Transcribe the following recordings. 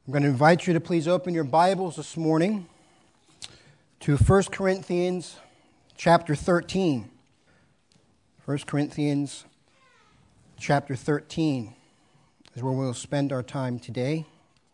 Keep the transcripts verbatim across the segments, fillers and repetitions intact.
I'm going to invite you to please open your Bibles this morning to First Corinthians chapter thirteen. First Corinthians chapter thirteen is where we'll spend our time today.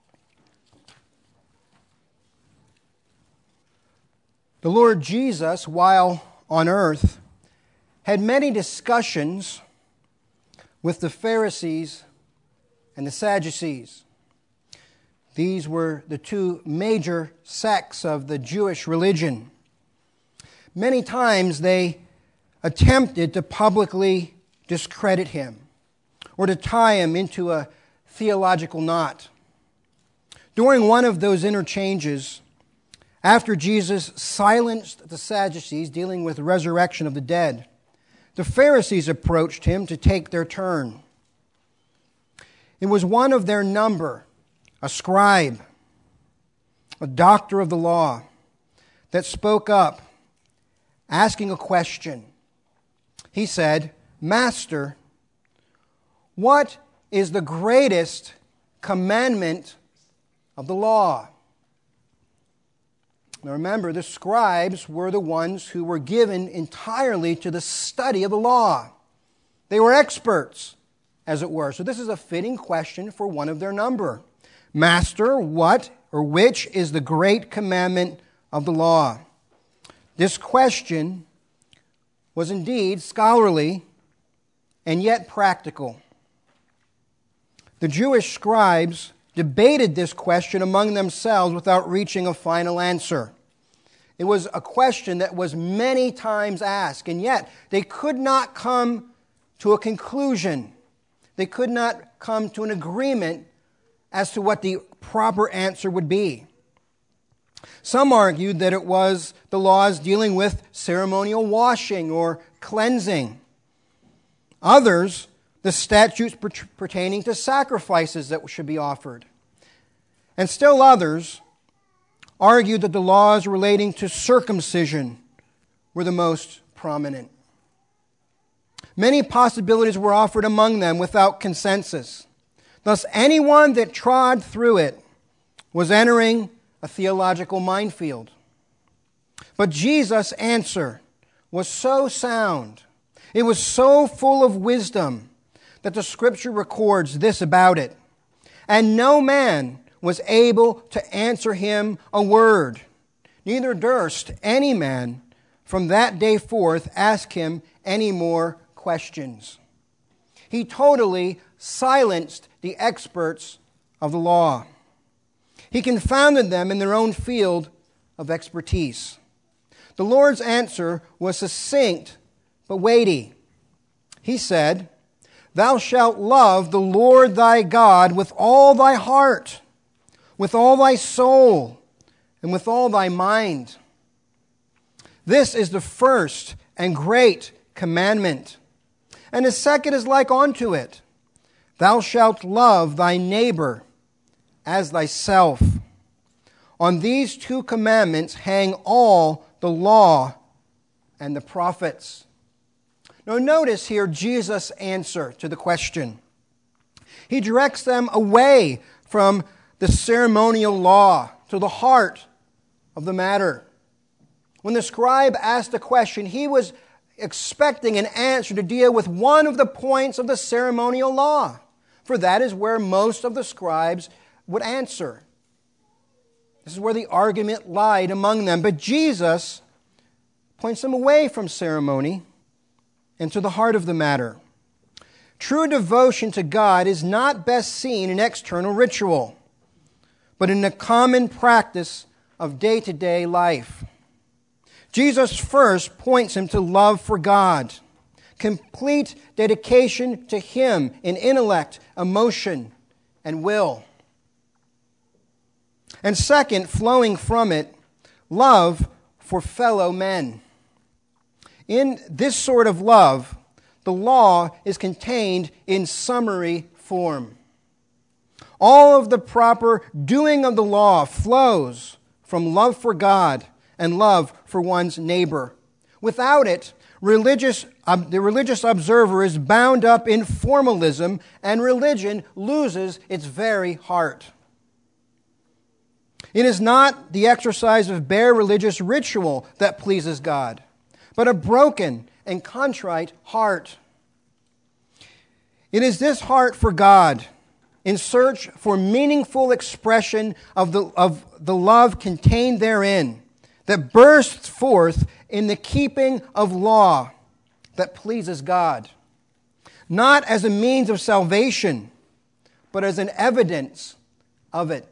The Lord Jesus, while on earth, had many discussions with the Pharisees and the Sadducees. These were the two major sects of the Jewish religion. Many times they attempted to publicly discredit him or to tie him into a theological knot. During one of those interchanges, after Jesus silenced the Sadducees dealing with the resurrection of the dead, the Pharisees approached him to take their turn. It was one of their number, a scribe, a doctor of the law, that spoke up, asking a question. He said, "Master, what is the greatest commandment of the law?" Now remember, the scribes were the ones who were given entirely to the study of the law. They were experts, as it were. So this is a fitting question for one of their number. "Master, what or which is the great commandment of the law?" This question was indeed scholarly and yet practical. The Jewish scribes debated this question among themselves without reaching a final answer. It was a question that was many times asked, and yet they could not come to a conclusion. They could not come to an agreement as to what the proper answer would be. Some argued that it was the laws dealing with ceremonial washing or cleansing. Others, the statutes pertaining to sacrifices that should be offered. And still others argued that the laws relating to circumcision were the most prominent. Many possibilities were offered among them without consensus. Thus, anyone that trod through it was entering a theological minefield. But Jesus' answer was so sound, it was so full of wisdom, that the Scripture records this about it. "And no man was able to answer him a word, neither durst any man from that day forth ask him any more questions." He totally silenced the experts of the law. He confounded them in their own field of expertise. The Lord's answer was succinct but weighty. He said, "Thou shalt love the Lord thy God with all thy heart, with all thy soul, and with all thy mind. This is the first and great commandment. And the second is like unto it. Thou shalt love thy neighbor as thyself. On these two commandments hang all the law and the prophets." Now notice here Jesus' answer to the question. He directs them away from the ceremonial law to the heart of the matter. When the scribe asked the question, he was expecting an answer to deal with one of the points of the ceremonial law, for that is where most of the scribes would answer. This is where the argument lied among them. But Jesus points them away from ceremony and to the heart of the matter. True devotion to God is not best seen in external ritual, but in the common practice of day-to-day life. Jesus first points him to love for God, complete dedication to Him in intellect, emotion, and will. And second, flowing from it, love for fellow men. In this sort of love, the law is contained in summary form. All of the proper doing of the law flows from love for God and love for one's neighbor. Without it, religious, uh, the religious observer is bound up in formalism, and religion loses its very heart. It is not the exercise of bare religious ritual that pleases God, but a broken and contrite heart. It is this heart for God, in search for meaningful expression of the, of the love contained therein, that bursts forth in the keeping of law that pleases God, not as a means of salvation, but as an evidence of it.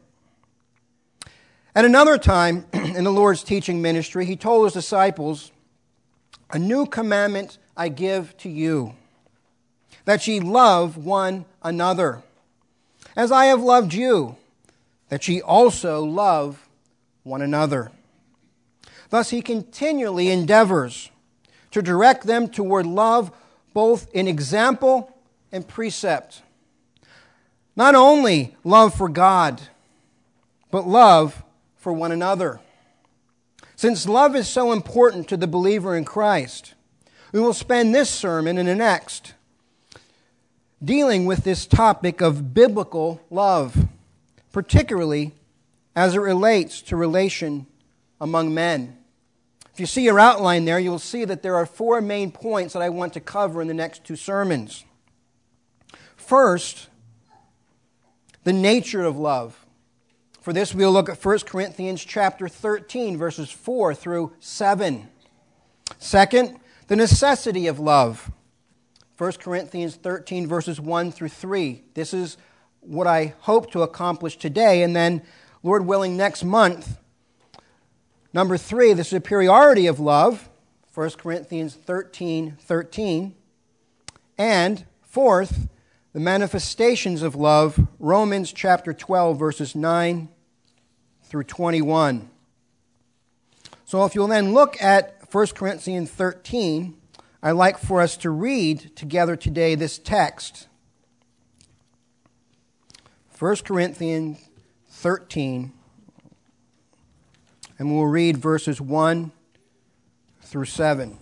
At another time in the Lord's teaching ministry, He told His disciples, "A new commandment I give to you, that ye love one another. As I have loved you, that ye also love one another." Thus He continually endeavors to direct them toward love, both in example and precept. Not only love for God, but love for one another. Since love is so important to the believer in Christ, we will spend this sermon and the next dealing with this topic of biblical love, particularly as it relates to relation among men. If you see your outline there, you'll see that there are four main points that I want to cover in the next two sermons. First, the nature of love. For this, we'll look at First Corinthians chapter thirteen, verses four through seven. Second, the necessity of love. First Corinthians thirteen, verses one through three. This is what I hope to accomplish today. And then, Lord willing, next month, number three, the superiority of love. First Corinthians thirteen, thirteen. And fourth, the manifestations of love. Romans chapter twelve, verses nine through twenty-one. So if you'll then look at First Corinthians thirteen, I'd like for us to read together today this text. First Corinthians thirteen, and we'll read verses one through seven.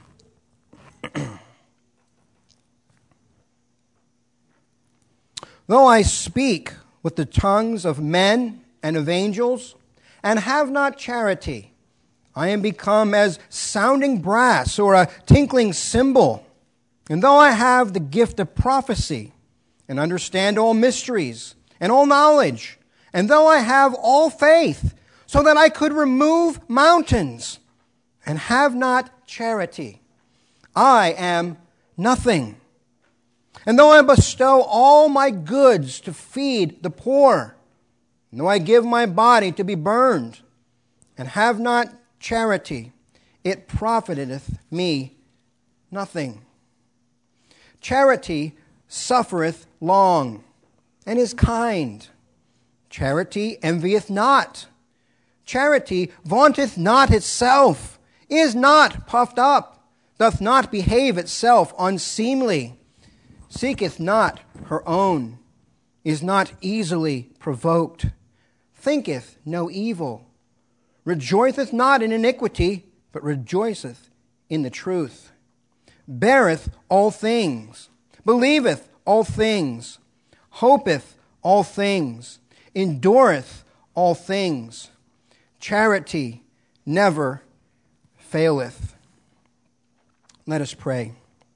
Though I speak with the tongues of men and of angels, and have not charity, I am become as sounding brass or a tinkling cymbal. And though I have the gift of prophecy, and understand all mysteries, and all knowledge, and though I have all faith, so that I could remove mountains, and have not charity, I am nothing. And though I bestow all my goods to feed the poor, and though I give my body to be burned, and have not charity, it profiteth me nothing. Charity suffereth long, and is kind. Charity envieth not. Charity vaunteth not itself, is not puffed up, doth not behave itself unseemly, seeketh not her own, is not easily provoked, thinketh no evil, rejoiceth not in iniquity, but rejoiceth in the truth, beareth all things, believeth all things, hopeth all things, endureth all things. Charity never faileth. Let us pray.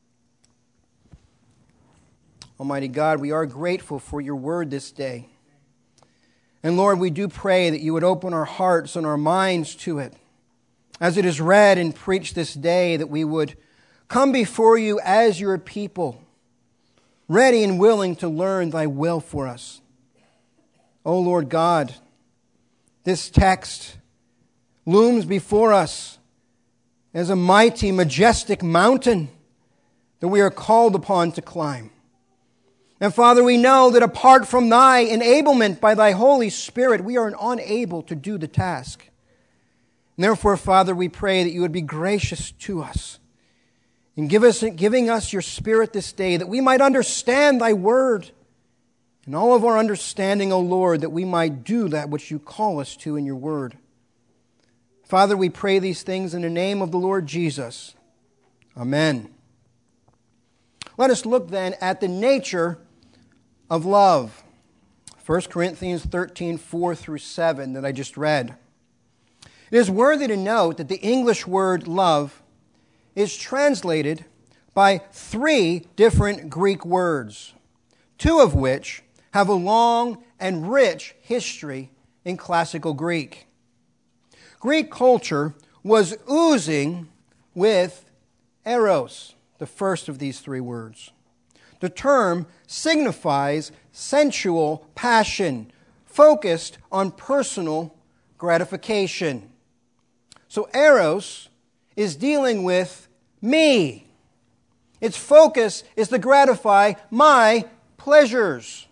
Almighty God, we are grateful for your word this day. And Lord, we do pray that you would open our hearts and our minds to it. As it is read and preached this day, that we would come before you as your people, ready and willing to learn thy will for us. O Lord God, this text looms before us as a mighty, majestic mountain that we are called upon to climb. And Father, we know that apart from thy enablement by thy Holy Spirit, we are unable to do the task. And therefore, Father, we pray that you would be gracious to us in give us, giving us your Spirit this day, that we might understand thy word. In all of our understanding, O Lord, that we might do that which you call us to in your word. Father, we pray these things in the name of the Lord Jesus. Amen. Let us look then at the nature of love. First Corinthians thirteen, four through seven that I just read. It is worthy to note that the English word love is translated by three different Greek words, two of which have a long and rich history in classical Greek. Greek culture was oozing with eros, the first of these three words. The term signifies sensual passion, focused on personal gratification. So eros is dealing with me. Its focus is to gratify my pleasures.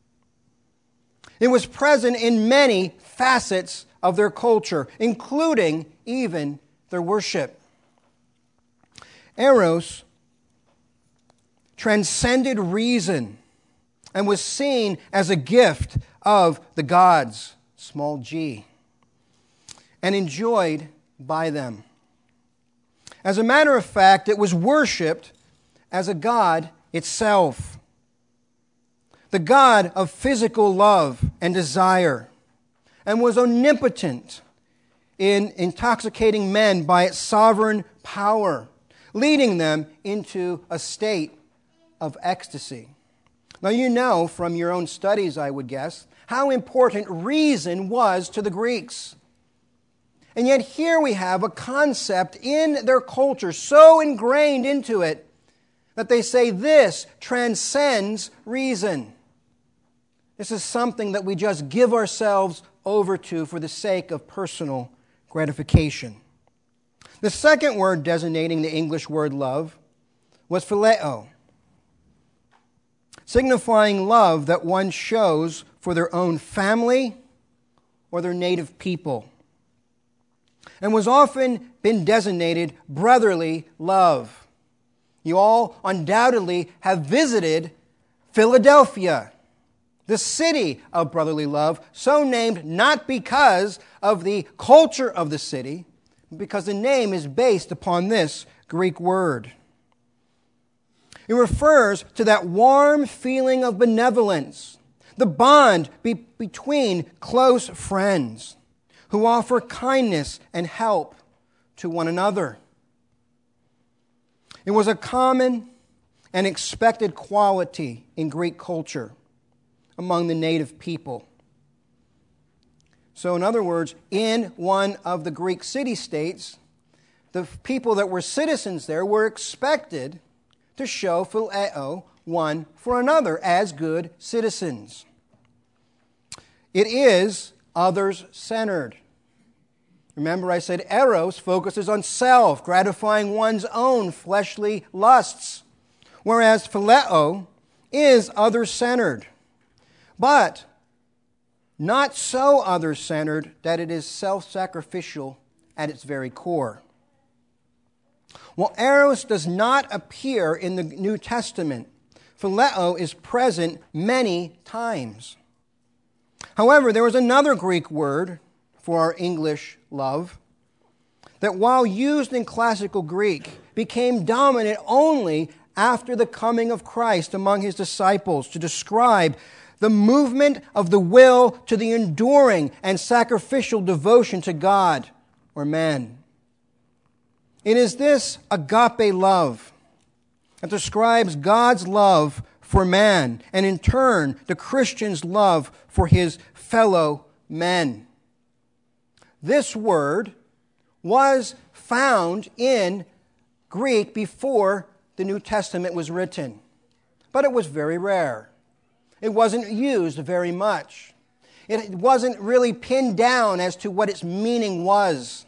It was present in many facets of their culture, including even their worship. Eros transcended reason and was seen as a gift of the gods, small g, and enjoyed by them. As a matter of fact, it was worshipped as a god itself, the god of physical love and desire, and was omnipotent in intoxicating men by its sovereign power, leading them into a state of ecstasy. Now, you know from your own studies, I would guess, how important reason was to the Greeks. And yet here we have a concept in their culture so ingrained into it that they say this transcends reason. This is something that we just give ourselves over to for the sake of personal gratification. The second word designating the English word love was phileo, signifying love that one shows for their own family or their native people, and was often been designated brotherly love. You all undoubtedly have visited Philadelphia, the city of brotherly love, so named not because of the culture of the city, but because the name is based upon this Greek word. It refers to that warm feeling of benevolence, the bond be- between close friends who offer kindness and help to one another. It was a common and expected quality in Greek culture among the native people. So in other words, in one of the Greek city-states, the people that were citizens there were expected to show phileo one for another as good citizens. It is others-centered. Remember I said eros focuses on self, gratifying one's own fleshly lusts, whereas phileo is others-centered, but not so others-centered that it is self-sacrificial at its very core. While eros does not appear in the New Testament, phileo is present many times. However, there was another Greek word for our English love that, while used in classical Greek, became dominant only after the coming of Christ among his disciples to describe the movement of the will to the enduring and sacrificial devotion to God or man. It is this agape love that describes God's love for man, and in turn, the Christian's love for his fellow men. This word was found in Greek before the New Testament was written, but it was very rare. It wasn't used very much. It wasn't really pinned down as to what its meaning was.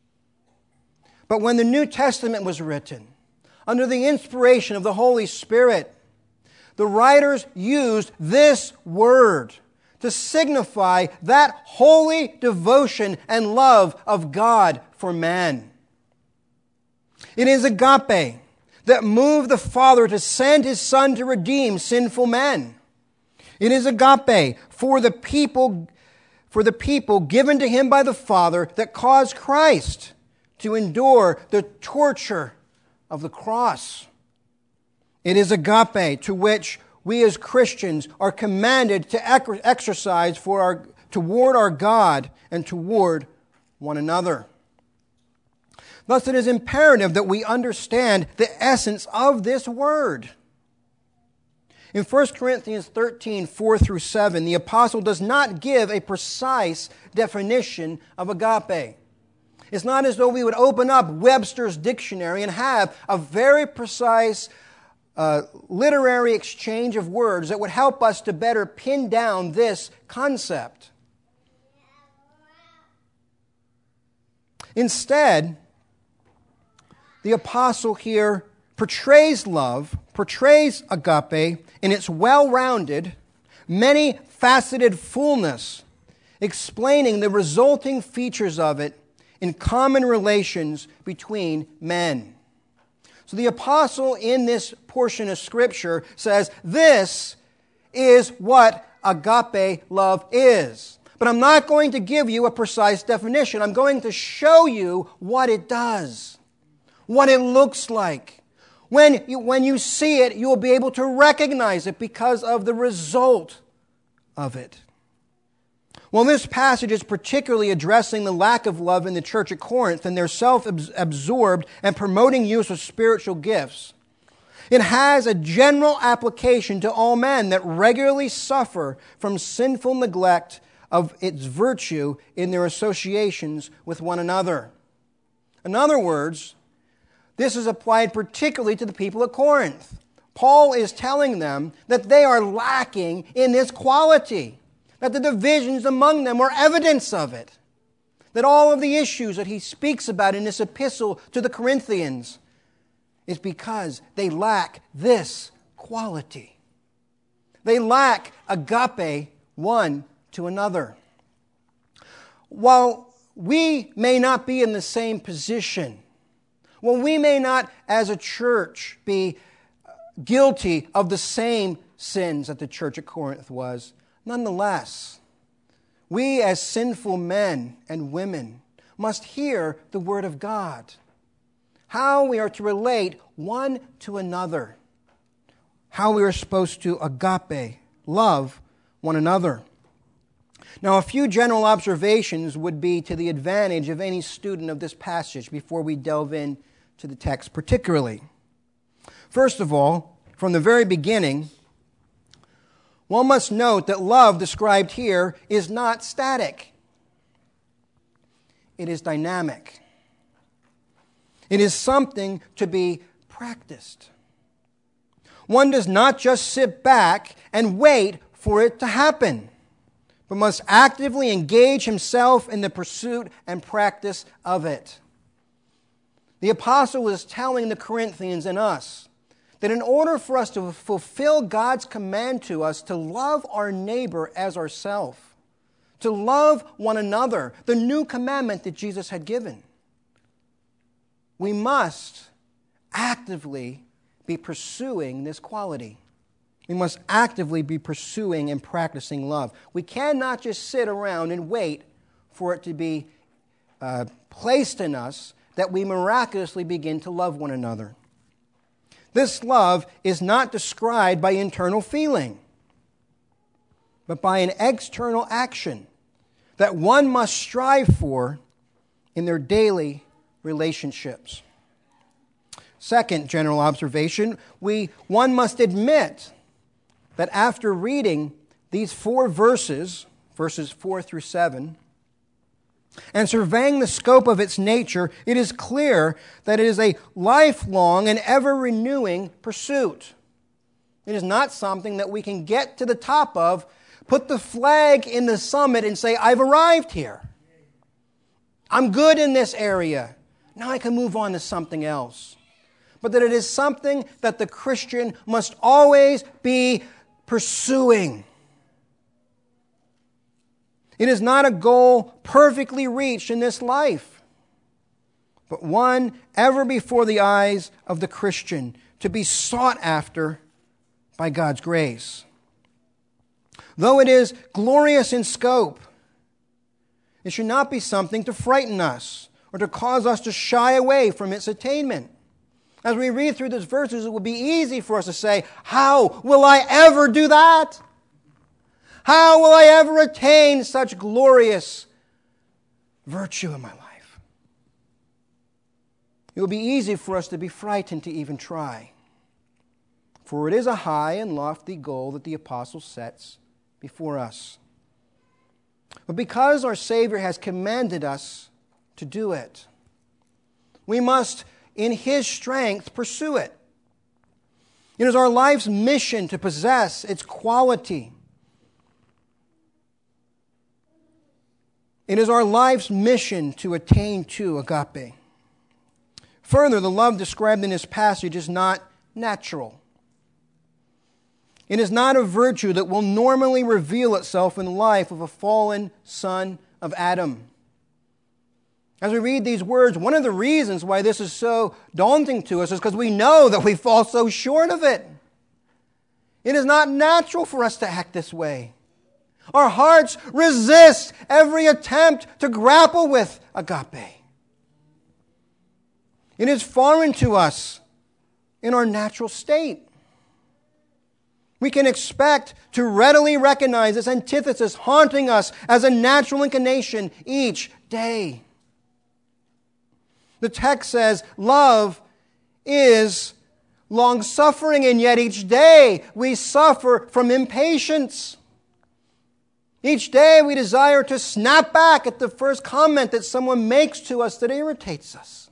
But when the New Testament was written, under the inspiration of the Holy Spirit, the writers used this word to signify that holy devotion and love of God for man. It is agape that moved the Father to send His Son to redeem sinful men. It is agape for the people, for the people given to Him by the Father that caused Christ to endure the torture of the cross. It is agape to which we as Christians are commanded to ec- exercise for our, toward our God and toward one another. Thus, it is imperative that we understand the essence of this word. In First Corinthians thirteen, four through seven, the apostle does not give a precise definition of agape. It's not as though we would open up Webster's dictionary and have a very precise uh, literary exchange of words that would help us to better pin down this concept. Instead, the apostle here portrays love, portrays agape in its well-rounded, many-faceted fullness, explaining the resulting features of it in common relations between men. So the apostle in this portion of Scripture says, this is what agape love is. But I'm not going to give you a precise definition. I'm going to show you what it does, what it looks like. When you, when you see it, you will be able to recognize it because of the result of it. Well, this passage is particularly addressing the lack of love in the church at Corinth and their self-absorbed and promoting use of spiritual gifts. It has a general application to all men that regularly suffer from sinful neglect of its virtue in their associations with one another. In other words, this is applied particularly to the people at Corinth. Paul is telling them that they are lacking in this quality, that the divisions among them are evidence of it, that all of the issues that he speaks about in this epistle to the Corinthians is because they lack this quality. They lack agape one to another. While we may not be in the same position, well, we may not, as a church, be guilty of the same sins that the church at Corinth was. Nonetheless, we as sinful men and women must hear the Word of God, how we are to relate one to another, how we are supposed to agape, love one another. Now, a few general observations would be to the advantage of any student of this passage before we delve in to the text particularly. First of all, from the very beginning, one must note that love described here is not static. It is dynamic. It is something to be practiced. One does not just sit back and wait for it to happen, but must actively engage himself in the pursuit and practice of it. The apostle was telling the Corinthians and us that in order for us to fulfill God's command to us to love our neighbor as ourselves, to love one another, the new commandment that Jesus had given, we must actively be pursuing this quality. We must actively be pursuing and practicing love. We cannot just sit around and wait for it to be uh, placed in us that we miraculously begin to love one another. This love is not described by internal feeling, but by an external action that one must strive for in their daily relationships. Second general observation, we one must admit that after reading these four verses, verses four through seven, and surveying the scope of its nature, it is clear that it is a lifelong and ever-renewing pursuit. It is not something that we can get to the top of, put the flag in the summit and say, I've arrived here. I'm good in this area. Now I can move on to something else. But that it is something that the Christian must always be pursuing. It is not a goal perfectly reached in this life, but one ever before the eyes of the Christian to be sought after by God's grace. Though it is glorious in scope, it should not be something to frighten us or to cause us to shy away from its attainment. As we read through these verses, it would be easy for us to say, how will I ever do that? How will I ever attain such glorious virtue in my life? It would be easy for us to be frightened to even try. For it is a high and lofty goal that the apostle sets before us. But because our Savior has commanded us to do it, we must, in His strength, pursue it. It is our life's mission to possess its quality. It is our life's mission to attain to agape. Further, the love described in this passage is not natural. It is not a virtue that will normally reveal itself in the life of a fallen son of Adam. As we read these words, one of the reasons why this is so daunting to us is because we know that we fall so short of it. It is not natural for us to act this way. Our hearts resist every attempt to grapple with agape. It is foreign to us in our natural state. We can expect to readily recognize this antithesis haunting us as a natural inclination each day. The text says, love is long-suffering, and yet each day we suffer from impatience. Each day we desire to snap back at the first comment that someone makes to us that irritates us.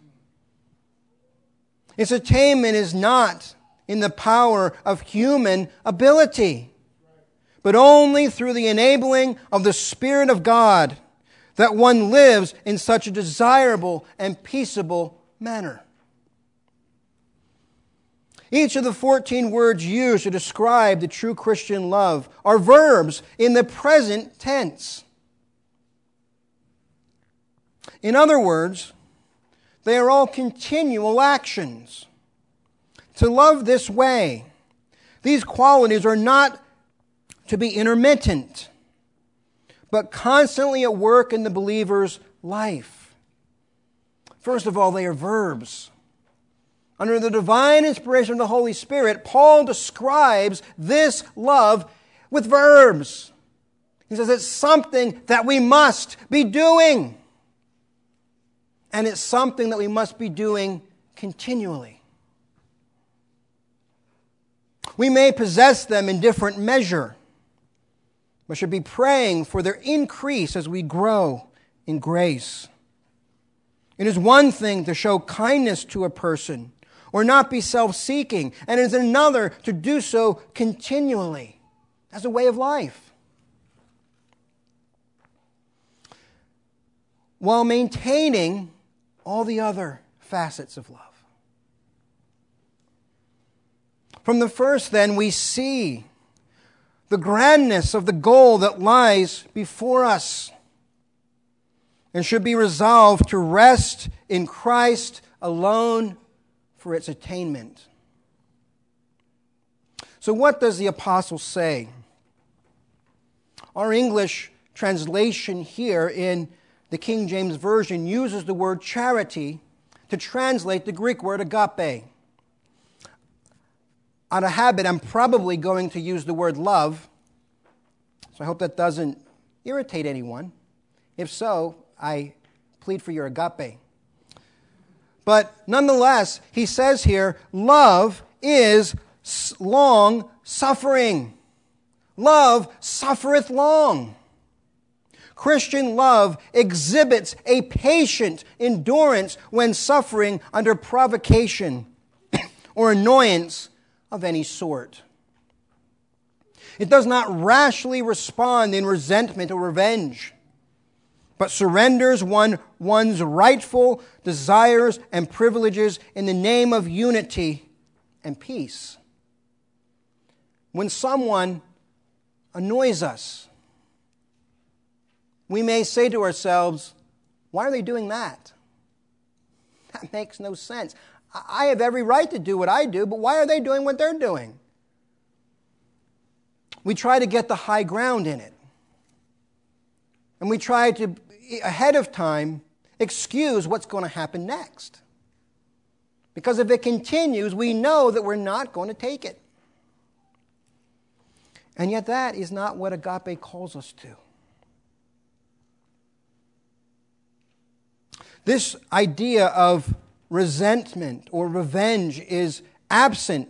Its attainment is not in the power of human ability, but only through the enabling of the Spirit of God that one lives in such a desirable and peaceable manner. Each of the fourteen words used to describe the true Christian love are verbs in the present tense. In other words, they are all continual actions. To love this way, these qualities are not to be intermittent, but constantly at work in the believer's life. First of all, they are verbs. Under the divine inspiration of the Holy Spirit, Paul describes this love with verbs. He says it's something that we must be doing. And it's something that we must be doing continually. We may possess them in different measure, but should be praying for their increase as we grow in grace. It is one thing to show kindness to a person or not be self-seeking, and it is another to do so continually as a way of life, while maintaining all the other facets of love. From the first, then, we see the grandness of the goal that lies before us and should be resolved to rest in Christ alone for its attainment. So what does the apostle say? Our English translation here in the King James Version uses the word charity to translate the Greek word agape. Out of habit, I'm probably going to use the word love, so I hope that doesn't irritate anyone. If so, I plead for your agape. But nonetheless, he says here, love is long suffering. Love suffereth long. Christian love exhibits a patient endurance when suffering under provocation or annoyance of any sort. It does not rashly respond in resentment or revenge, but surrenders one, one's rightful desires and privileges in the name of unity and peace. When someone annoys us, we may say to ourselves, why are they doing that? That makes no sense. I have every right to do what I do, but why are they doing what they're doing? We try to get the high ground in it. And we try to, ahead of time, excuse what's going to happen next. Because if it continues, we know that we're not going to take it. And yet that is not what agape calls us to. This idea of resentment or revenge is absent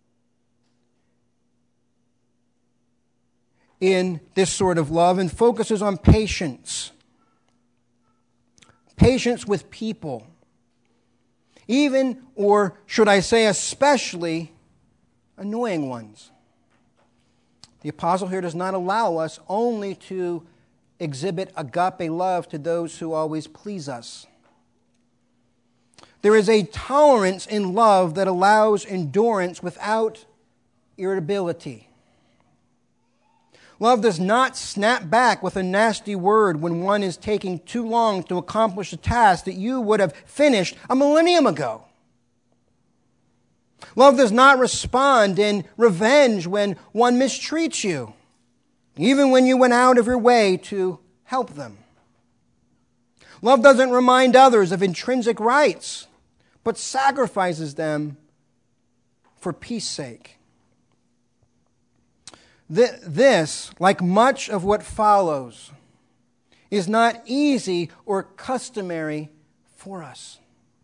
in this sort of love and focuses on patience. Patience with people. Even, or should I say especially, annoying ones. The apostle here does not allow us only to exhibit agape love to those who always please us. There is a tolerance in love that allows endurance without irritability. Love does not snap back with a nasty word when one is taking too long to accomplish a task that you would have finished a millennium ago. Love does not respond in revenge when one mistreats you, even when you went out of your way to help them. Love doesn't remind others of intrinsic rights, but sacrifices them for peace sake. This, like much of what follows, is not easy or customary for us.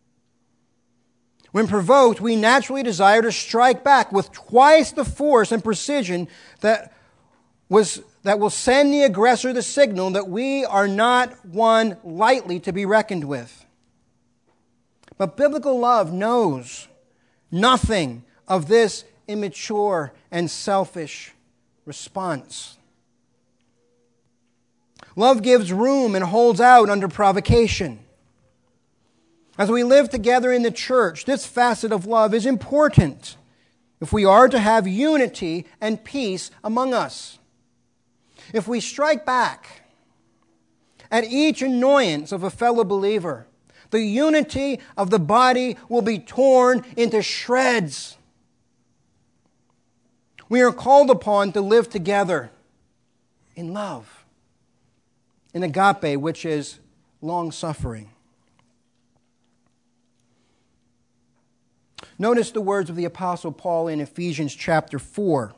When provoked, we naturally desire to strike back with twice the force and precision that was that will send the aggressor the signal that we are not one lightly to be reckoned with. But biblical love knows nothing of this immature and selfish response. Love gives room and holds out under provocation. As we live together in the church, this facet of love is important if we are to have unity and peace among us. If we strike back at each annoyance of a fellow believer, the unity of the body will be torn into shreds. We are called upon to live together in love, in agape, which is long-suffering. Notice the words of the Apostle Paul in Ephesians chapter four.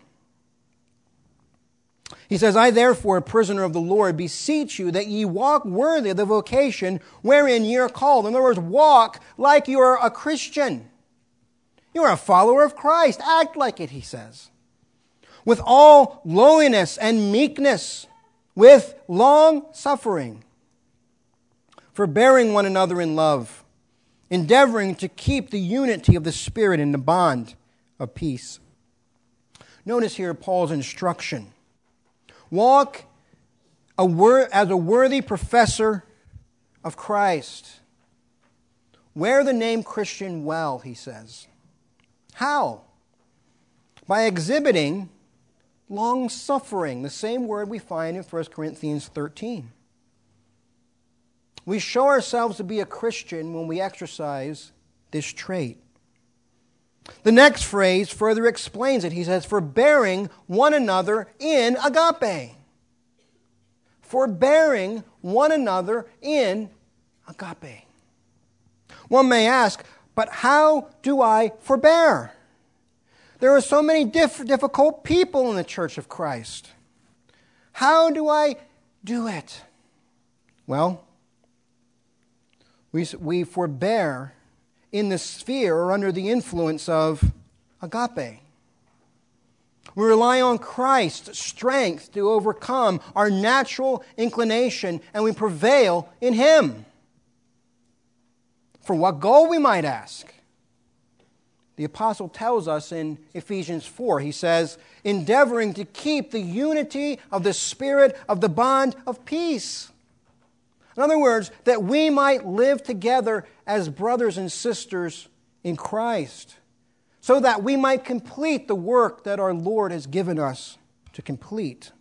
He says, I therefore, a prisoner of the Lord, beseech you that ye walk worthy of the vocation wherein ye are called. In other words, walk like you are a Christian. You are a follower of Christ. Act like it, he says. With all lowliness and meekness, with long suffering, forbearing one another in love, endeavoring to keep the unity of the Spirit in the bond of peace. Notice here Paul's instruction. Walk a wor- as a worthy professor of Christ. Wear the name Christian well, he says. How? By exhibiting long-suffering, the same word we find in First Corinthians thirteen. We show ourselves to be a Christian when we exercise this trait. The next phrase further explains it. He says, forbearing one another in agape. Forbearing one another in agape. One may ask, but how do I forbear? There are so many diff- difficult people in the Church of Christ. How do I do it? Well, we, we forbear in the sphere or under the influence of agape. We rely on Christ's strength to overcome our natural inclination, and we prevail in Him. For what goal, we might ask? The apostle tells us in Ephesians four, he says, endeavoring to keep the unity of the Spirit of the bond of peace. In other words, that we might live together as brothers and sisters in Christ, so that we might complete the work that our Lord has given us to complete.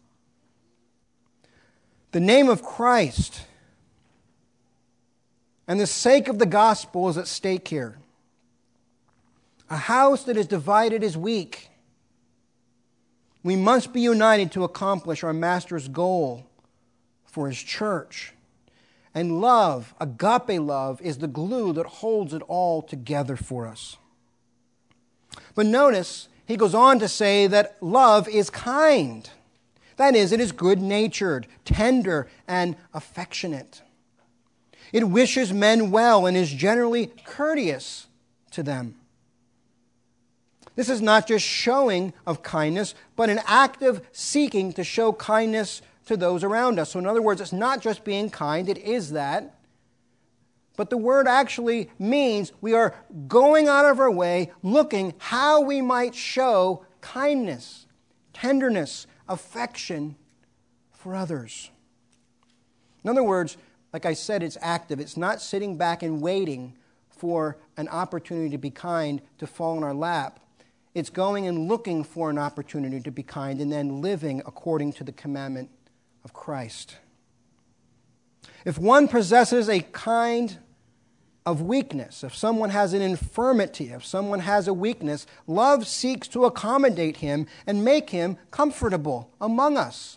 The name of Christ and the sake of the gospel is at stake here. A house that is divided is weak. We must be united to accomplish our Master's goal for His church. And love, agape love, is the glue that holds it all together for us. But notice, he goes on to say that love is kind. That is, it is good-natured, tender, and affectionate. It wishes men well and is generally courteous to them. This is not just showing of kindness, but an active seeking to show kindness to those around us. So in other words, it's not just being kind, it is that. But the word actually means we are going out of our way, looking how we might show kindness, tenderness, affection for others. In other words, like I said, it's active. It's not sitting back and waiting for an opportunity to be kind to fall in our lap. It's going and looking for an opportunity to be kind and then living according to the commandment of Christ. If one possesses a kind of weakness, if someone has an infirmity, if someone has a weakness, love seeks to accommodate him and make him comfortable among us.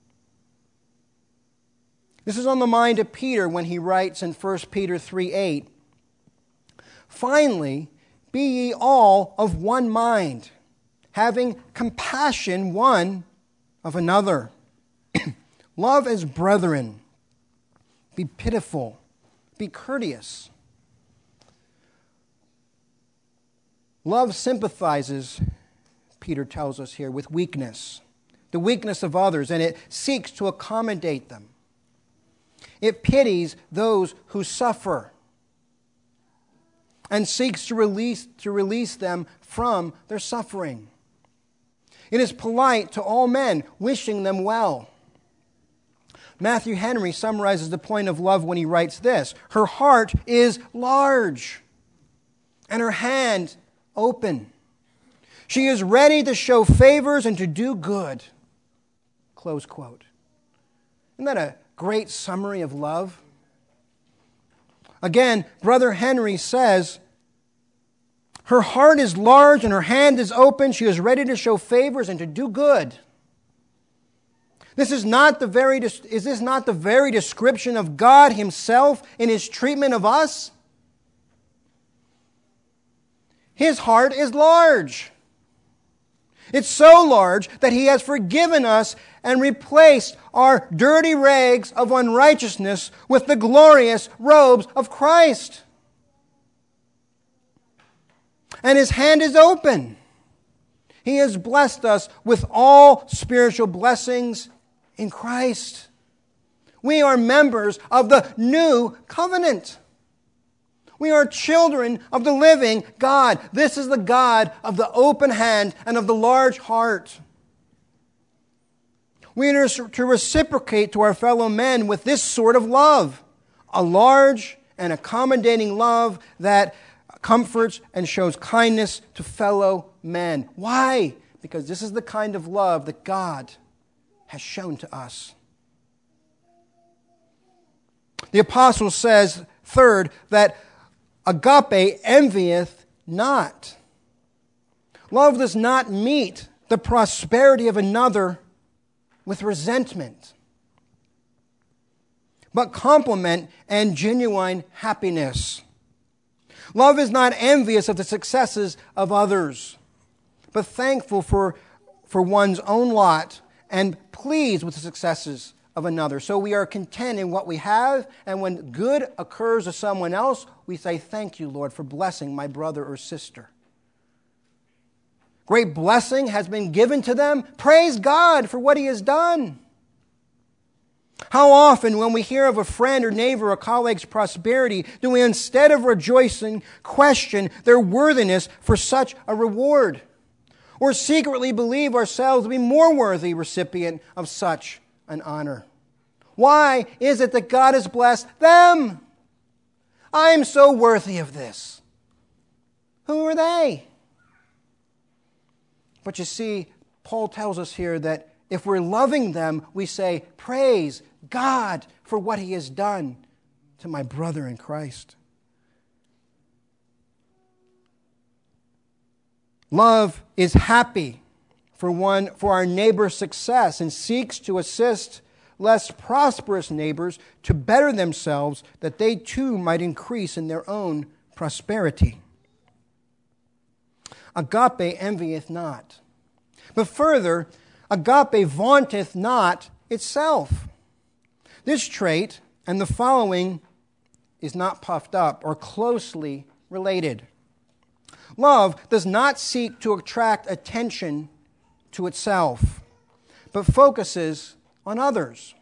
This is on the mind of Peter when he writes in First Peter three eight, "Finally, be ye all of one mind, having compassion one of another. Love as brethren. Be pitiful. Be courteous." Love sympathizes, Peter tells us here, with weakness, the weakness of others, and it seeks to accommodate them. It pities those who suffer and seeks to release, to release them from their suffering. It is polite to all men, wishing them well. Matthew Henry summarizes the point of love when he writes this: "Her heart is large, and her hand open. She is ready to show favors and to do good." Close quote. Isn't that a great summary of love? Again, Brother Henry says, her heart is large and her hand is open. She is ready to show favors and to do good. This is not the very, is this not the very description of God Himself in His treatment of us? His heart is large. It's so large that He has forgiven us and replaced our dirty rags of unrighteousness with the glorious robes of Christ. And His hand is open. He has blessed us with all spiritual blessings in Christ. We are members of the new covenant. We are children of the living God. This is the God of the open hand and of the large heart. We are to reciprocate to our fellow men with this sort of love, a large and accommodating love that comforts and shows kindness to fellow men. Why? Because this is the kind of love that God has shown to us. The apostle says, third, that agape envieth not. Love does not meet the prosperity of another with resentment, but compliment and genuine happiness. Love is not envious of the successes of others, but thankful for, for one's own lot and pleased with the successes of another. So we are content in what we have, and when good occurs to someone else, we say, "Thank you, Lord, for blessing my brother or sister." Great blessing has been given to them. Praise God for what He has done. How often when we hear of a friend or neighbor or colleague's prosperity, do we, instead of rejoicing, question their worthiness for such a reward? Or secretly believe ourselves to be more worthy recipient of such an honor? Why is it that God has blessed them? I am so worthy of this. Who are they? But you see, Paul tells us here that if we're loving them, we say, "Praise God for what He has done to my brother in Christ." Love is happy for one for our neighbor's success and seeks to assist less prosperous neighbors to better themselves, that they too might increase in their own prosperity. Agape envieth not. But further, agape vaunteth not itself. This trait and the following is not puffed up or closely related. Love does not seek to attract attention to itself, but focuses on others.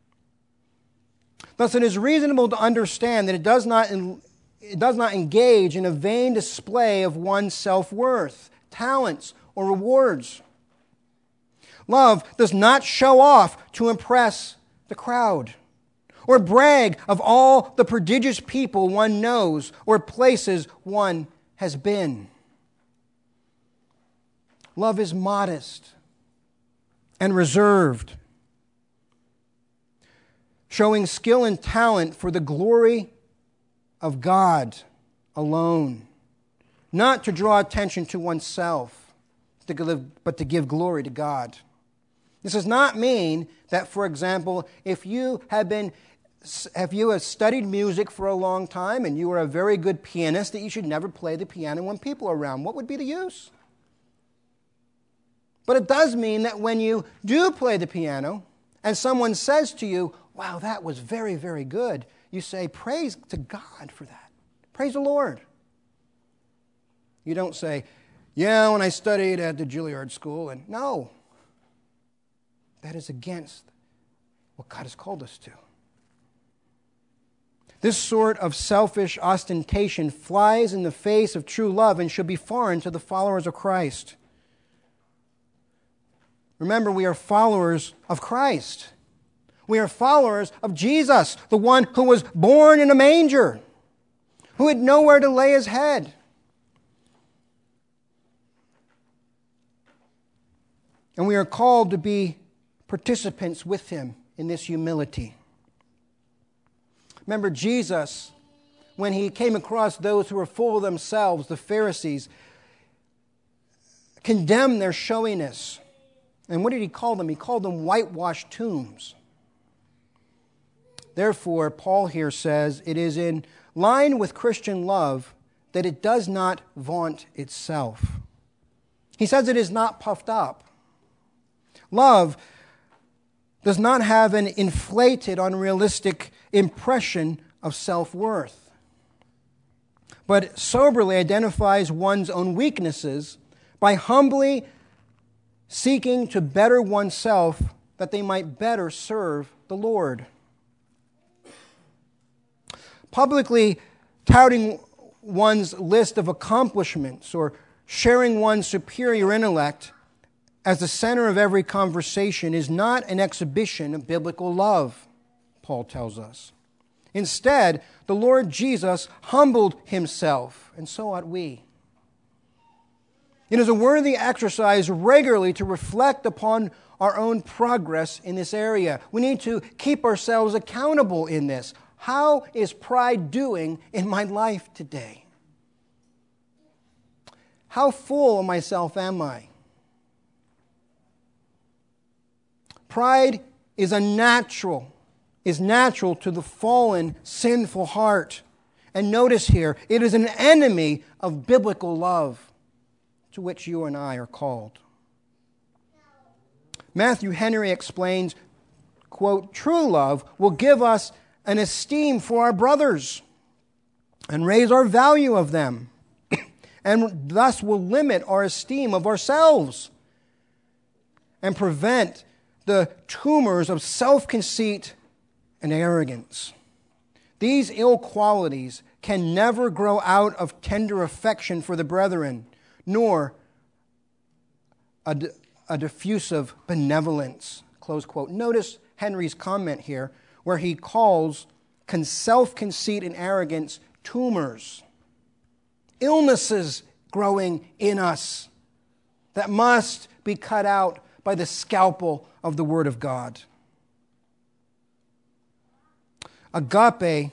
Thus, it is reasonable to understand that it does not, it does not engage in a vain display of one's self-worth, talents, or rewards. Love does not show off to impress the crowd, or brag of all the prodigious people one knows or places one has been. Love is modest and reserved, showing skill and talent for the glory of God alone, not to draw attention to oneself, but to give glory to God. This does not mean that, for example, if you have been If you have studied music for a long time and you are a very good pianist, that you should never play the piano when people are around. What would be the use? But it does mean that when you do play the piano and someone says to you, wow, that was very, very good, you say, praise to God for that. Praise the Lord. You don't say, yeah, when I studied at the Juilliard School, and no. That is against what God has called us to. This sort of selfish ostentation flies in the face of true love and should be foreign to the followers of Christ. Remember, we are followers of Christ. We are followers of Jesus, the one who was born in a manger, who had nowhere to lay his head. And we are called to be participants with him in this humility. Remember, Jesus, when he came across those who were full of themselves, the Pharisees, condemned their showiness. And what did he call them? He called them whitewashed tombs. Therefore, Paul here says, it is in line with Christian love that it does not vaunt itself. He says it is not puffed up. Love does not have an inflated, unrealistic impression of self-worth, but soberly identifies one's own weaknesses by humbly seeking to better oneself that they might better serve the Lord. Publicly touting one's list of accomplishments or sharing one's superior intellect as the center of every conversation is not an exhibition of biblical love, Paul tells us. Instead, the Lord Jesus humbled himself, and so ought we. It is a worthy exercise regularly to reflect upon our own progress in this area. We need to keep ourselves accountable in this. How is pride doing in my life today? How full of myself am I? Pride is a natural, is natural to the fallen, sinful heart. And notice here, it is an enemy of biblical love, to which you and I are called. Matthew Henry explains, quote, true love will give us an esteem for our brothers and raise our value of them, and thus will limit our esteem of ourselves and prevent the tumors of self-conceit and arrogance. These ill qualities can never grow out of tender affection for the brethren, nor a, a diffusive benevolence. Close quote. Notice Henry's comment here, where he calls self-conceit and arrogance tumors, illnesses growing in us that must be cut out by the scalpel of the Word of God. Agape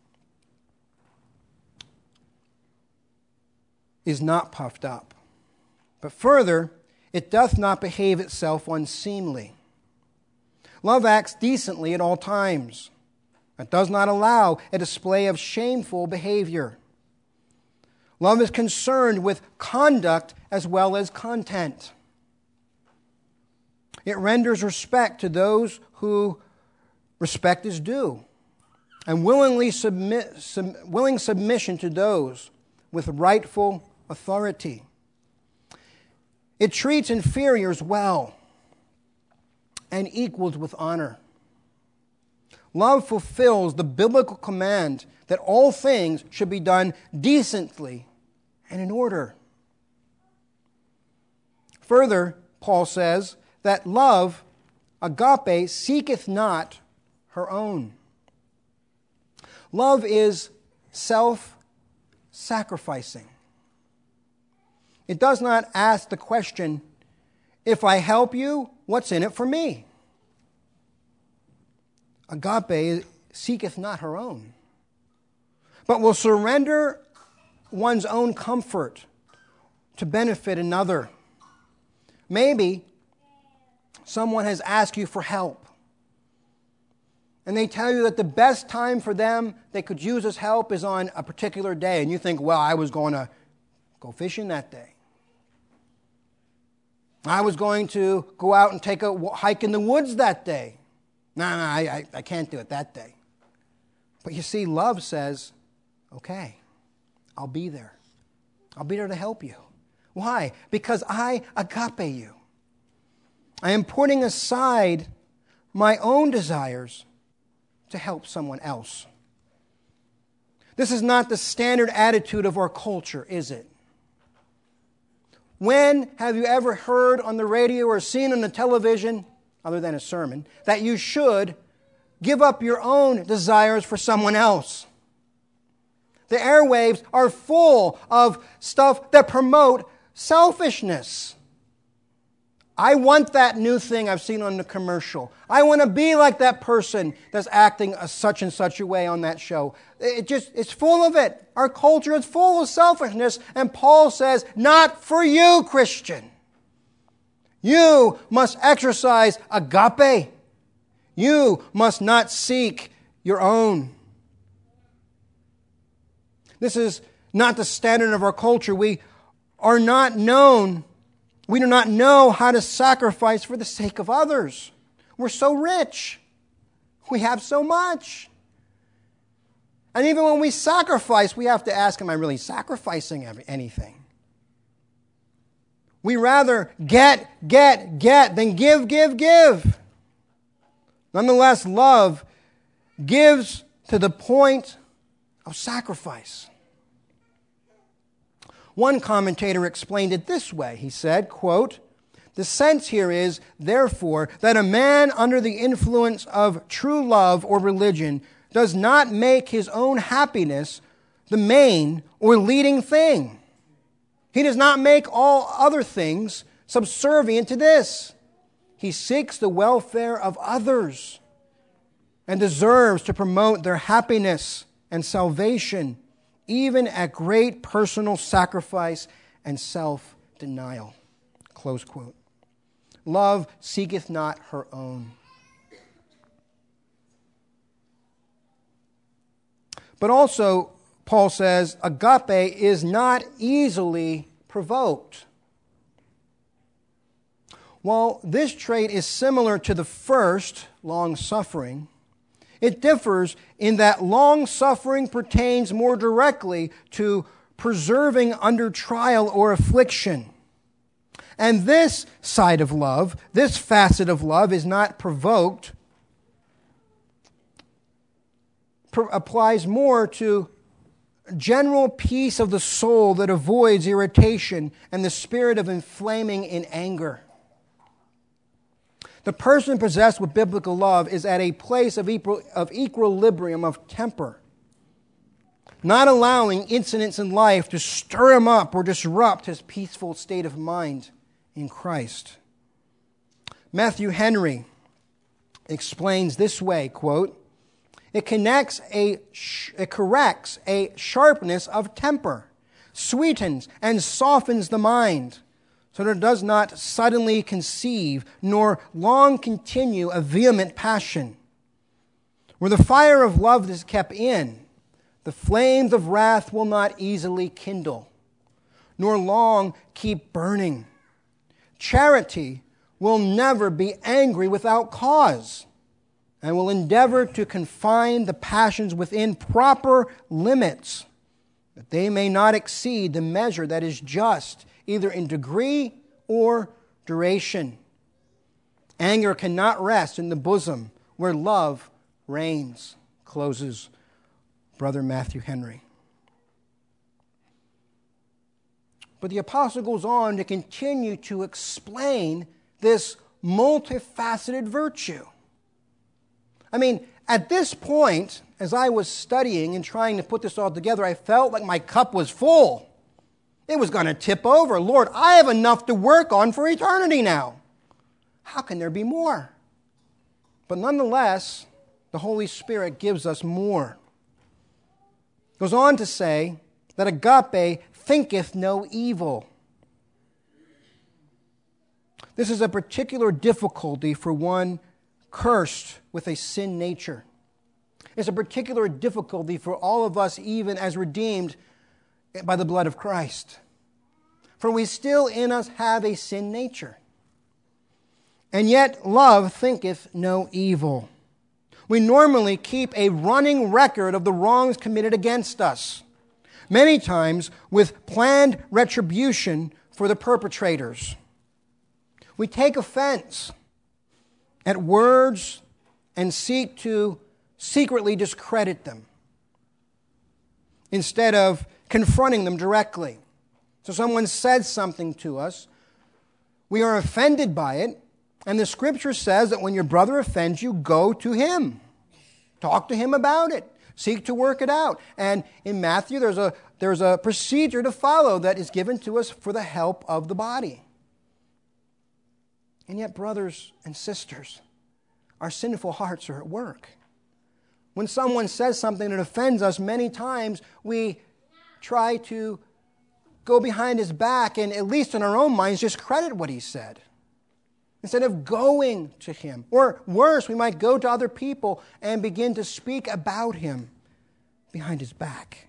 is not puffed up, but further, it doth not behave itself unseemly. Love acts decently at all times. It does not allow a display of shameful behavior. Love is concerned with conduct as well as content. It renders respect to those who respect is due, and willingly submit, sub, willing submission to those with rightful authority. It treats inferiors well and equals with honor. Love fulfills the biblical command that all things should be done decently and in order. Further, Paul says that love, agape, seeketh not her own. Love is self-sacrificing. It does not ask the question, if I help you, what's in it for me? Agape seeketh not her own, but will surrender one's own comfort to benefit another. Maybe someone has asked you for help, and they tell you that the best time for them they could use this help is on a particular day, and you think, well, I was going to go fishing that day. I was going to go out and take a hike in the woods that day. No, no, I, I, I can't do it that day. But you see, love says, okay, I'll be there. I'll be there to help you. Why? Because I agape you. I am putting aside my own desires to help someone else. This is not the standard attitude of our culture, is it? When have you ever heard on the radio or seen on the television, other than a sermon, that you should give up your own desires for someone else? The airwaves are full of stuff that promote selfishness. I want that new thing I've seen on the commercial. I want to be like that person that's acting a such and such a way on that show. It just, it's full of it. Our culture is full of selfishness, and Paul says, not for you, Christian. You must exercise agape. You must not seek your own. This is not the standard of our culture. We are not known, we do not know how to sacrifice for the sake of others. We're so rich. We have so much. And even when we sacrifice, we have to ask, am I really sacrificing anything? We rather get, get, get than give, give, give. Nonetheless, love gives to the point of sacrifice. One commentator explained it this way. He said, quote, the sense here is, therefore, that a man under the influence of true love or religion does not make his own happiness the main or leading thing. He does not make all other things subservient to this. He seeks the welfare of others and deserves to promote their happiness and salvation, even at great personal sacrifice and self-denial. Close quote. Love seeketh not her own. But also, Paul says, agape is not easily provoked. While this trait is similar to the first, long-suffering, it differs in that long-suffering pertains more directly to persevering under trial or affliction. And this side of love, this facet of love, is not provoked, per- applies more to general peace of the soul that avoids irritation and the spirit of inflaming in anger. The person possessed with biblical love is at a place of, equal, of equilibrium of temper, not allowing incidents in life to stir him up or disrupt his peaceful state of mind in Christ. Matthew Henry explains this way, quote, it connects a, it corrects a sharpness of temper, sweetens and softens the mind, so that it does not suddenly conceive, nor long continue a vehement passion. Where the fire of love is kept in, the flames of wrath will not easily kindle, nor long keep burning. Charity will never be angry without cause, and will endeavor to confine the passions within proper limits, that they may not exceed the measure that is just, either in degree or duration. Anger cannot rest in the bosom where love reigns, closes Brother Matthew Henry. But the apostle goes on to continue to explain this multifaceted virtue. I mean, at this point, as I was studying and trying to put this all together, I felt like my cup was full. It was going to tip over. Lord, I have enough to work on for eternity now. How can there be more? But nonetheless, the Holy Spirit gives us more. Goes on to say that agape thinketh no evil. This is a particular difficulty for one cursed with a sin nature. It's a particular difficulty for all of us, even as redeemed by the blood of Christ. For we still in us have a sin nature. And yet love thinketh no evil. We normally keep a running record of the wrongs committed against us, many times with planned retribution for the perpetrators. We take offense at words and seek to secretly discredit them instead of confronting them directly. So someone said something to us, we are offended by it, and the Scripture says that when your brother offends you, go to him. Talk to him about it. Seek to work it out. And in Matthew, there's a, there's a procedure to follow that is given to us for the help of the body. And yet, brothers and sisters, our sinful hearts are at work. When someone says something that offends us, many times we try to go behind his back and, at least in our own minds, discredit what he said, instead of going to him. Or worse, we might go to other people and begin to speak about him behind his back.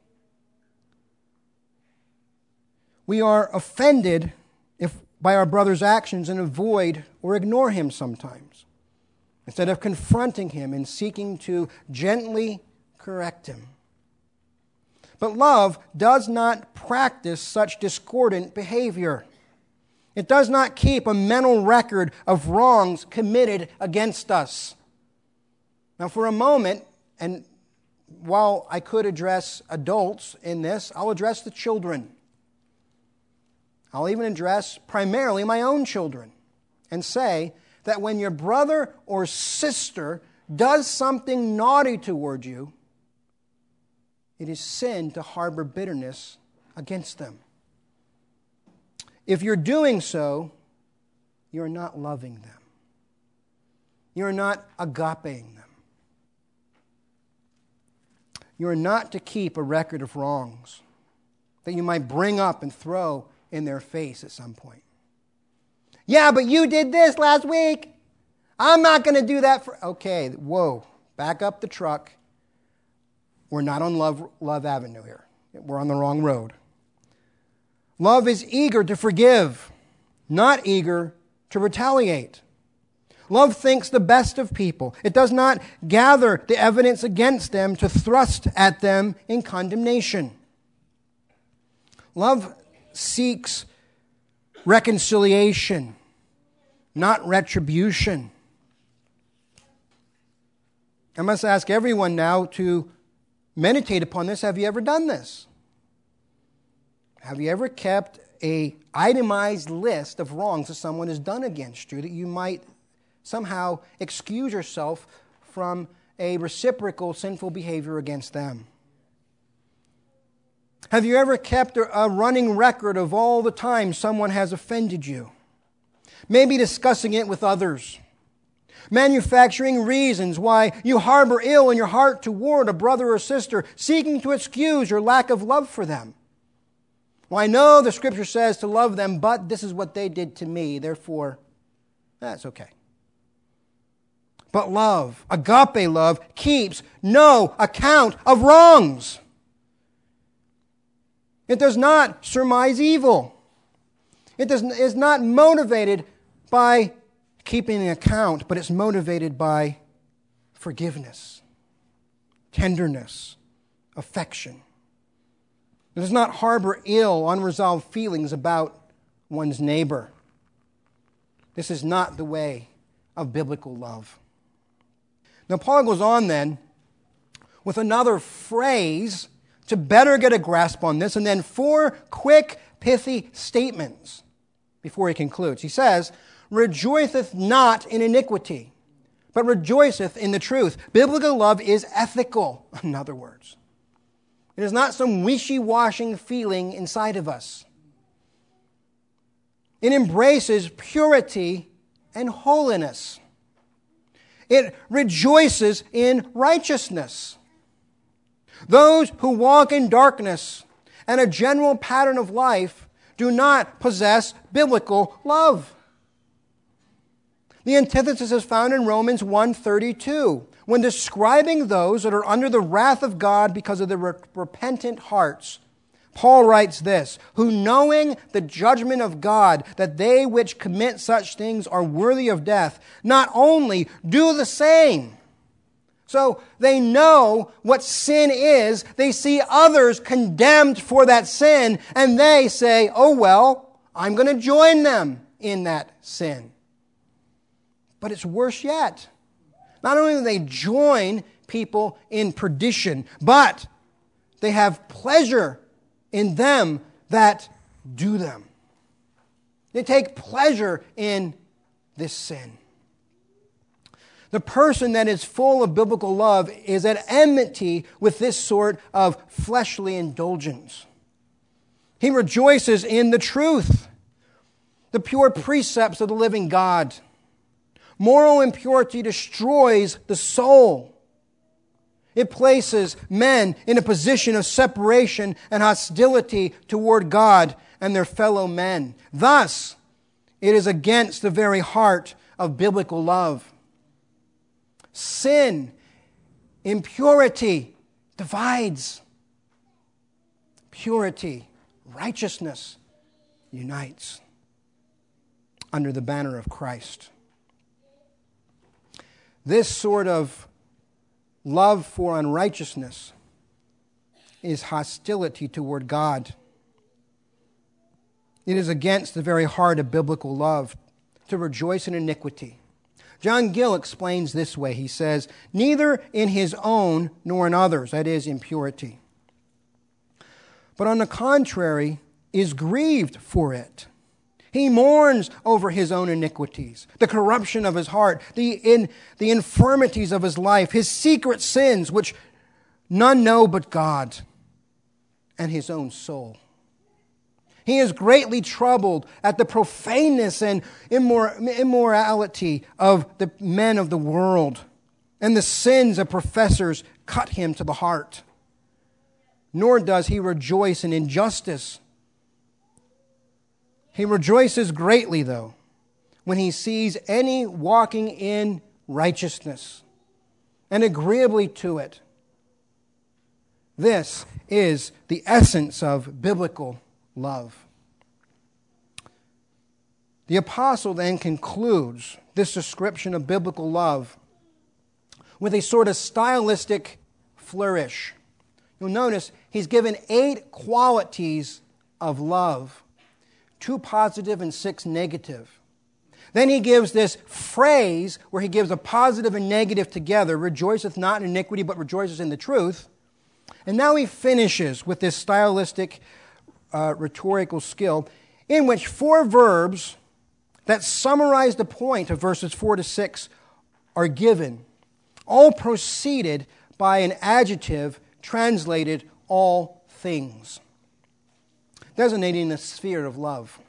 We are offended if by our brother's actions and avoid or ignore him sometimes, instead of confronting him and seeking to gently correct him. But love does not practice such discordant behavior. It does not keep a mental record of wrongs committed against us. Now, for a moment, and while I could address adults in this, I'll address the children. I'll even address primarily my own children and say that when your brother or sister does something naughty toward you, it is sin to harbor bitterness against them. If you're doing so, you're not loving them. You're not agapeing them. You are not to keep a record of wrongs that you might bring up and throw in their face at some point. Yeah, but you did this last week. I'm not going to do that for... Okay, whoa, back up the truck. We're not on Love, Love Avenue here. We're on the wrong road. Love is eager to forgive, not eager to retaliate. Love thinks the best of people. It does not gather the evidence against them to thrust at them in condemnation. Love seeks reconciliation, not retribution. I must ask everyone now to meditate upon this. Have you ever done this? Have you ever kept an itemized list of wrongs that someone has done against you that you might somehow excuse yourself from a reciprocal sinful behavior against them? Have you ever kept a running record of all the times someone has offended you? Maybe discussing it with others. Manufacturing reasons why you harbor ill in your heart toward a brother or sister, seeking to excuse your lack of love for them. Well, I know the Scripture says to love them, but this is what they did to me. Therefore, that's okay. But love, agape love, keeps no account of wrongs. It does not surmise evil. It does, is not motivated by keeping an account, but it's motivated by forgiveness, tenderness, affection. It does not harbor ill, unresolved feelings about one's neighbor. This is not the way of biblical love. Now, Paul goes on then with another phrase to better get a grasp on this, and then four quick, pithy statements before he concludes. He says, rejoiceth not in iniquity, but rejoiceth in the truth. Biblical love is ethical, in other words. It is not some wishy-washy feeling inside of us. It embraces purity and holiness. It rejoices in righteousness. Those who walk in darkness and a general pattern of life do not possess biblical love. The antithesis is found in Romans one thirty-two. When describing those that are under the wrath of God because of their repentant hearts, Paul writes this, who knowing the judgment of God, that they which commit such things are worthy of death, not only do the same. So they know what sin is, they see others condemned for that sin, and they say, oh well, I'm going to join them in that sin. But it's worse yet. Not only do they join people in perdition, but they have pleasure in them that do them. They take pleasure in this sin. The person that is full of biblical love is at enmity with this sort of fleshly indulgence. He rejoices in the truth, the pure precepts of the living God. Moral impurity destroys the soul. It places men in a position of separation and hostility toward God and their fellow men. Thus, it is against the very heart of biblical love. Sin, impurity divides. Purity, righteousness unites under the banner of Christ. This sort of love for unrighteousness is hostility toward God. It is against the very heart of biblical love to rejoice in iniquity. John Gill explains this way. He says, neither in his own nor in others, that is, impurity, but on the contrary, is grieved for it. He mourns over his own iniquities, the corruption of his heart, the, in, the infirmities of his life, his secret sins, which none know but God, and his own soul. He is greatly troubled at the profaneness and immor- immorality of the men of the world, and the sins of professors cut him to the heart. Nor does he rejoice in injustice. He rejoices greatly, though, when he sees any walking in righteousness and agreeably to it. This is the essence of biblical love. The apostle then concludes this description of biblical love with a sort of stylistic flourish. You'll notice he's given eight qualities of love. Two positive and six negative. Then he gives this phrase where he gives a positive and negative together, rejoiceth not in iniquity, but rejoices in the truth. And now he finishes with this stylistic uh, rhetorical skill in which four verbs that summarize the point of verses four to six are given, all preceded by an adjective translated all things, designating the sphere of love.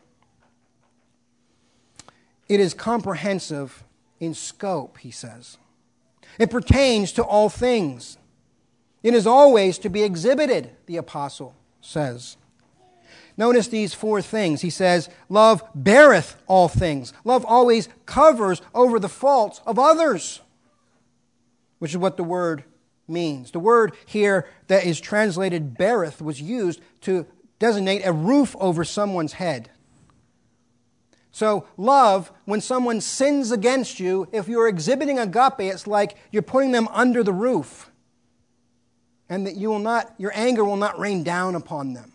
It is comprehensive in scope, he says. It pertains to all things. It is always to be exhibited, the apostle says. Notice these four things. He says, love beareth all things. Love always covers over the faults of others, which is what the word means. The word here that is translated beareth was used to designate a roof over someone's head. So love, when someone sins against you, if you're exhibiting agape, it's like you're putting them under the roof, and that you will not, your anger will not rain down upon them.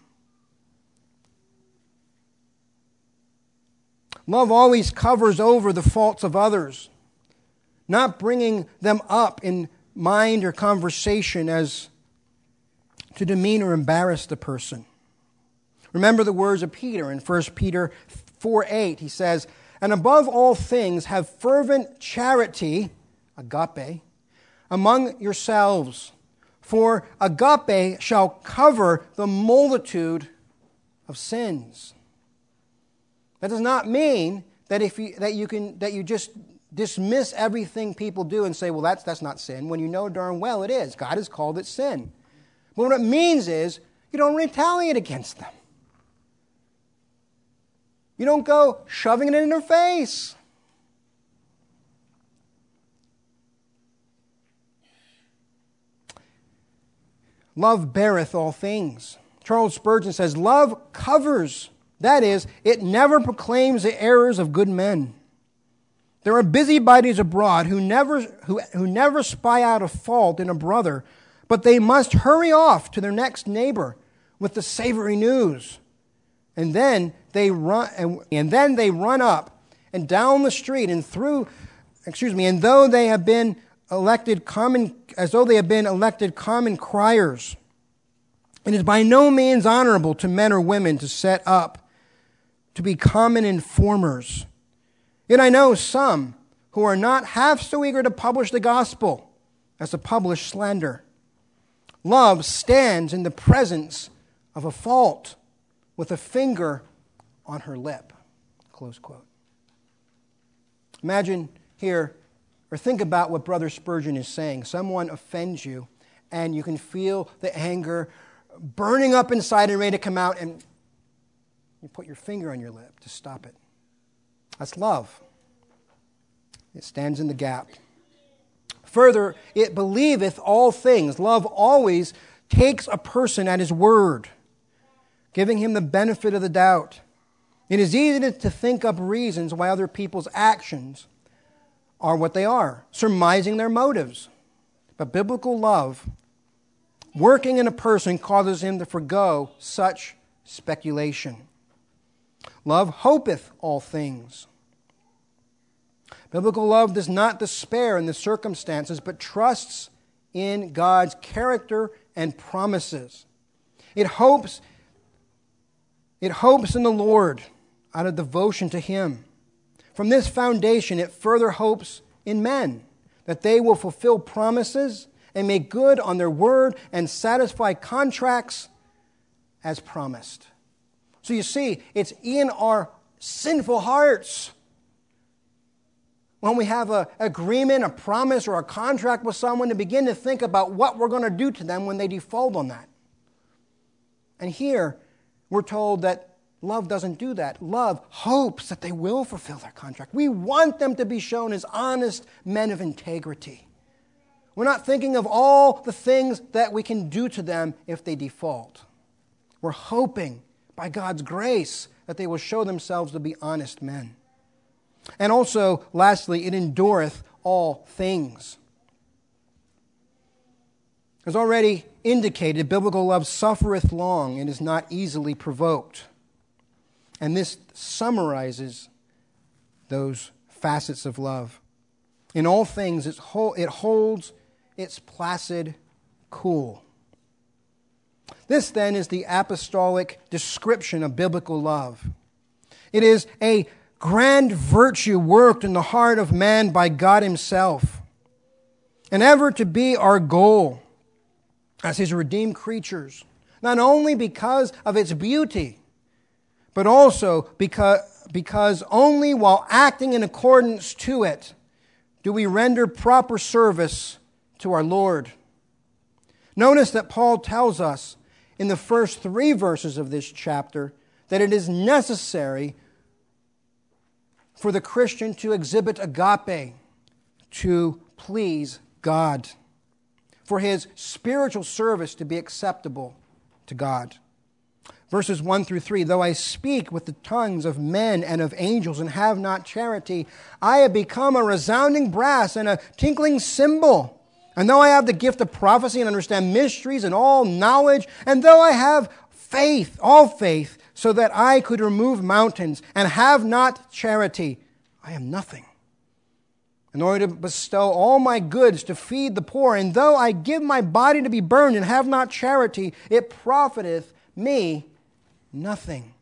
Love always covers over the faults of others, not bringing them up in mind or conversation as to demean or embarrass the person. Remember the words of Peter in First Peter four eight. He says, and above all things have fervent charity, agape, among yourselves, for agape shall cover the multitude of sins. That does not mean that if you, that you can that you just dismiss everything people do and say, well, that's that's not sin, when you know darn well it is. God has called it sin. But what it means is you don't retaliate against them. You don't go shoving it in their face. Love beareth all things. Charles Spurgeon says, love covers. That is, it never proclaims the errors of good men. There are busybodies abroad who never, who, who never spy out a fault in a brother, but they must hurry off to their next neighbor with the savory news. And then they run, and, and then they run up and down the street and through, excuse me, and though they have been elected common, as though they have been elected common criers. It is by no means honorable to men or women to set up to be common informers. Yet I know some who are not half so eager to publish the gospel as to publish slander. Love stands in the presence of a fault with a finger on her lip. Close quote. Imagine here, or think about what Brother Spurgeon is saying. Someone offends you, and you can feel the anger burning up inside and ready to come out, and you put your finger on your lip to stop it. That's love. It stands in the gap. Further, it believeth all things. Love always takes a person at his word, giving him the benefit of the doubt. It is easy to think up reasons why other people's actions are what they are, surmising their motives. But biblical love, working in a person, causes him to forgo such speculation. Love hopeth all things. Biblical love does not despair in the circumstances, but trusts in God's character and promises. It hopes, it hopes in the Lord out of devotion to Him. From this foundation, it further hopes in men, that they will fulfill promises and make good on their word and satisfy contracts as promised. So you see, it's in our sinful hearts, when we have an agreement, a promise, or a contract with someone, to begin to think about what we're going to do to them when they default on that. And here, we're told that love doesn't do that. Love hopes that they will fulfill their contract. We want them to be shown as honest men of integrity. We're not thinking of all the things that we can do to them if they default. We're hoping, by God's grace, that they will show themselves to be honest men. And also, lastly, it endureth all things. As already indicated, biblical love suffereth long and is not easily provoked. And this summarizes those facets of love. In all things, it holds its placid cool. This, then, is the apostolic description of biblical love. It is a grand virtue worked in the heart of man by God Himself, and ever to be our goal as His redeemed creatures, not only because of its beauty, but also because, because only while acting in accordance to it do we render proper service to our Lord. Notice that Paul tells us in the first three verses of this chapter that it is necessary for the Christian to exhibit agape, to please God, for his spiritual service to be acceptable to God. Verses one through three, though I speak with the tongues of men and of angels and have not charity, I have become a resounding brass and a tinkling cymbal. And though I have the gift of prophecy and understand mysteries and all knowledge, and though I have faith, all faith, so that I could remove mountains and have not charity, I am nothing. In order to bestow all my goods to feed the poor, and though I give my body to be burned and have not charity, it profiteth me nothing.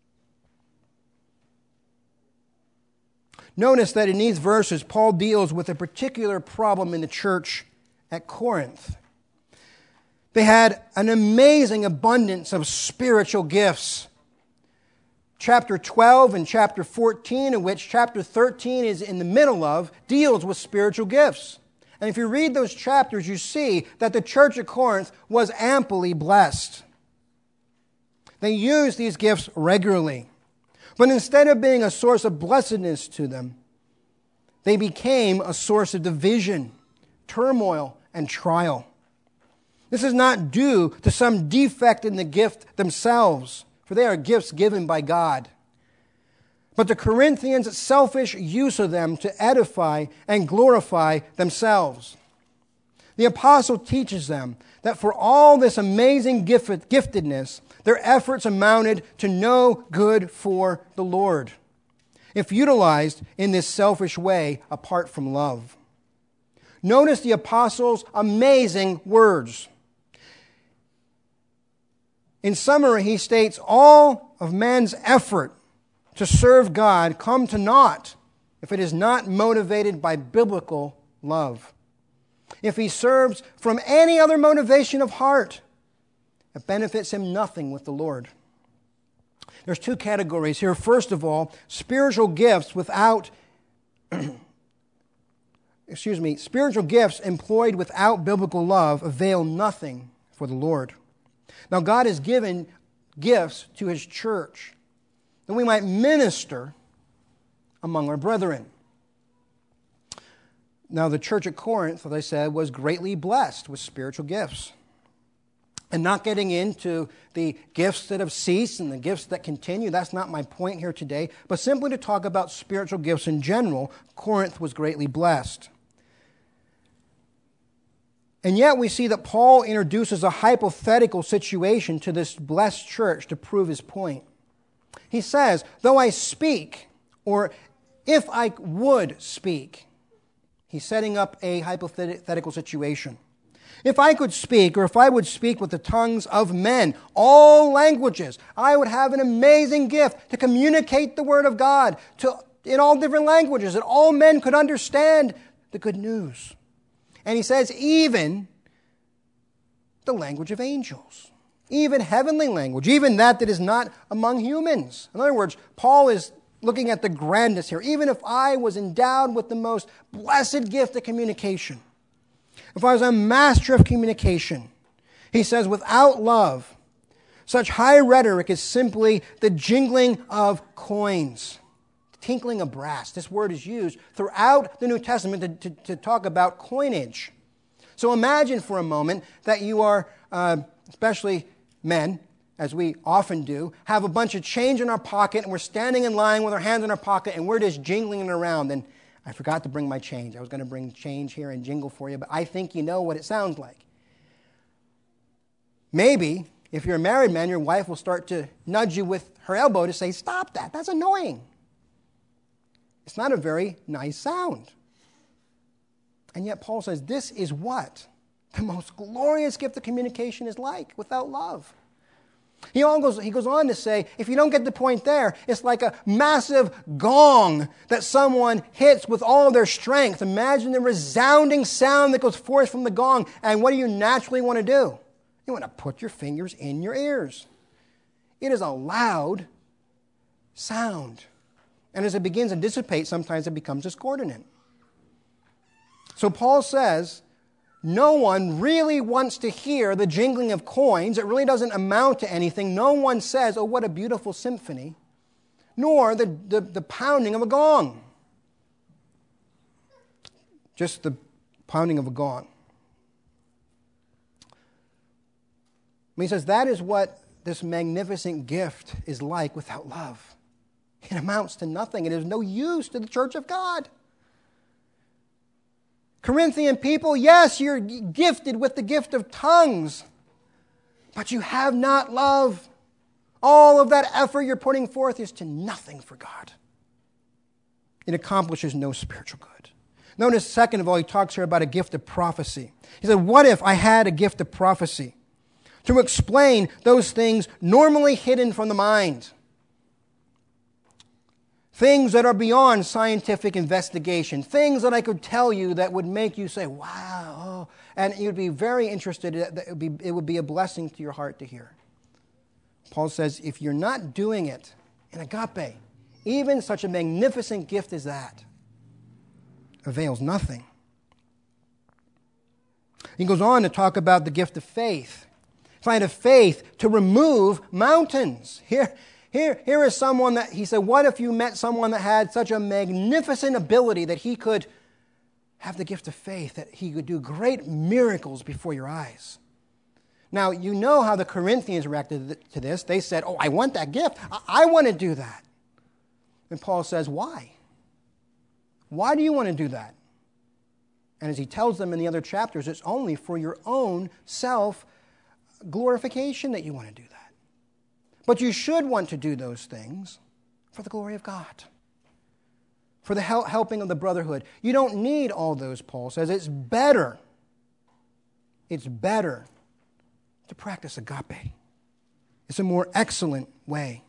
Notice that in these verses, Paul deals with a particular problem in the church at Corinth. They had an amazing abundance of spiritual gifts. Chapter twelve and chapter fourteen, in which chapter thirteen is in the middle of, deals with spiritual gifts. And if you read those chapters, you see that the church at Corinth was amply blessed. They used these gifts regularly. But instead of being a source of blessedness to them, they became a source of division, turmoil, and trial. This is not due to some defect in the gift themselves, for they are gifts given by God, but the Corinthians' selfish use of them to edify and glorify themselves. The apostle teaches them that for all this amazing gift, giftedness, their efforts amounted to no good for the Lord, if utilized in this selfish way apart from love. Notice the apostle's amazing words. In summary, he states, all of man's effort to serve God come to naught if it is not motivated by biblical love. If he serves from any other motivation of heart, it benefits him nothing with the Lord. There's two categories here. First of all, spiritual gifts without, excuse me, spiritual gifts employed without biblical love avail nothing for the Lord. Now, God has given gifts to His church that we might minister among our brethren. Now, the church at Corinth, as I said, was greatly blessed with spiritual gifts. And not getting into the gifts that have ceased and the gifts that continue, that's not my point here today, but simply to talk about spiritual gifts in general, Corinth was greatly blessed. And yet we see that Paul introduces a hypothetical situation to this blessed church to prove his point. He says, though I speak, or if I would speak, he's setting up a hypothetical situation. If I could speak, or if I would speak with the tongues of men, all languages, I would have an amazing gift to communicate the Word of God to, in all different languages, that all men could understand the good news. And he says, even the language of angels, even heavenly language, even that that is not among humans. In other words, Paul is looking at the grandness here. Even if I was endowed with the most blessed gift of communication, if I was a master of communication, he says, without love, such high rhetoric is simply the jingling of coins, tinkling of brass. This word is used throughout the New Testament to, to, to talk about coinage. So imagine for a moment that you are, uh, especially men, as we often do, have a bunch of change in our pocket and we're standing in line with our hands in our pocket and we're just jingling it around. And I forgot to bring my change. I was going to bring change here and jingle for you, but I think you know what it sounds like. Maybe, if you're a married man, your wife will start to nudge you with her elbow to say, stop that, that's annoying. It's not a very nice sound. And yet Paul says this is what the most glorious gift of communication is like without love. He, all goes, he goes on to say, if you don't get the point there, it's like a massive gong that someone hits with all of their strength. Imagine the resounding sound that goes forth from the gong. And what do you naturally want to do? You want to put your fingers in your ears. It is a loud sound. And as it begins to dissipate, sometimes it becomes discordant. So Paul says, no one really wants to hear the jingling of coins. It really doesn't amount to anything. No one says, oh, what a beautiful symphony, nor the, the, the pounding of a gong. Just the pounding of a gong. He says that is what this magnificent gift is like without love. It amounts to nothing. It is no use to the church of God. Corinthian people, yes, you're gifted with the gift of tongues, but you have not love. All of that effort you're putting forth is to nothing for God. It accomplishes no spiritual good. Notice, second of all, he talks here about a gift of prophecy. He said, what if I had a gift of prophecy to explain those things normally hidden from the mind? Things that are beyond scientific investigation. Things that I could tell you that would make you say, wow. Oh. And you'd be very interested. It would be, it would be a blessing to your heart to hear. Paul says, if you're not doing it in agape, even such a magnificent gift as that avails nothing. He goes on to talk about the gift of faith. Find a faith to remove mountains. Here, here, here is someone that, he said, what if you met someone that had such a magnificent ability that he could have the gift of faith, that he could do great miracles before your eyes? Now, you know how the Corinthians reacted to this. They said, oh, I want that gift. I, I want to do that. And Paul says, why? Why do you want to do that? And as he tells them in the other chapters, it's only for your own self-glorification that you want to do that. But you should want to do those things for the glory of God, for the hel- helping of the brotherhood. You don't need all those, Paul says. It's better. It's better to practice agape. It's a more excellent way.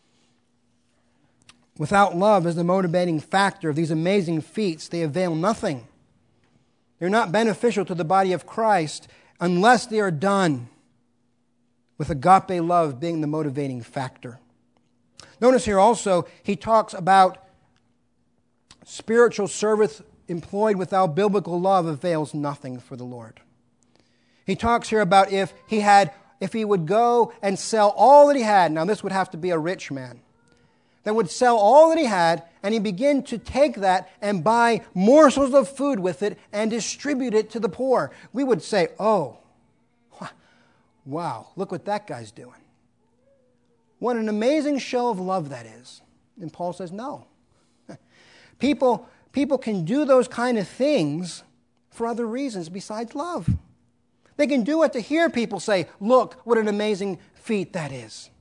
Without love as the motivating factor of these amazing feats, they avail nothing. They're not beneficial to the body of Christ unless they are done with agape love being the motivating factor. Notice here also, he talks about spiritual service employed without biblical love avails nothing for the Lord. He talks here about if he had, if he would go and sell all that he had. Now this would have to be a rich man that would sell all that he had, and he begin to take that and buy morsels of food with it and distribute it to the poor. We would say, oh, wow, look what that guy's doing. What an amazing show of love that is. And Paul says, no. People, people can do those kind of things for other reasons besides love. They can do it to hear people say, look, what an amazing feat that is.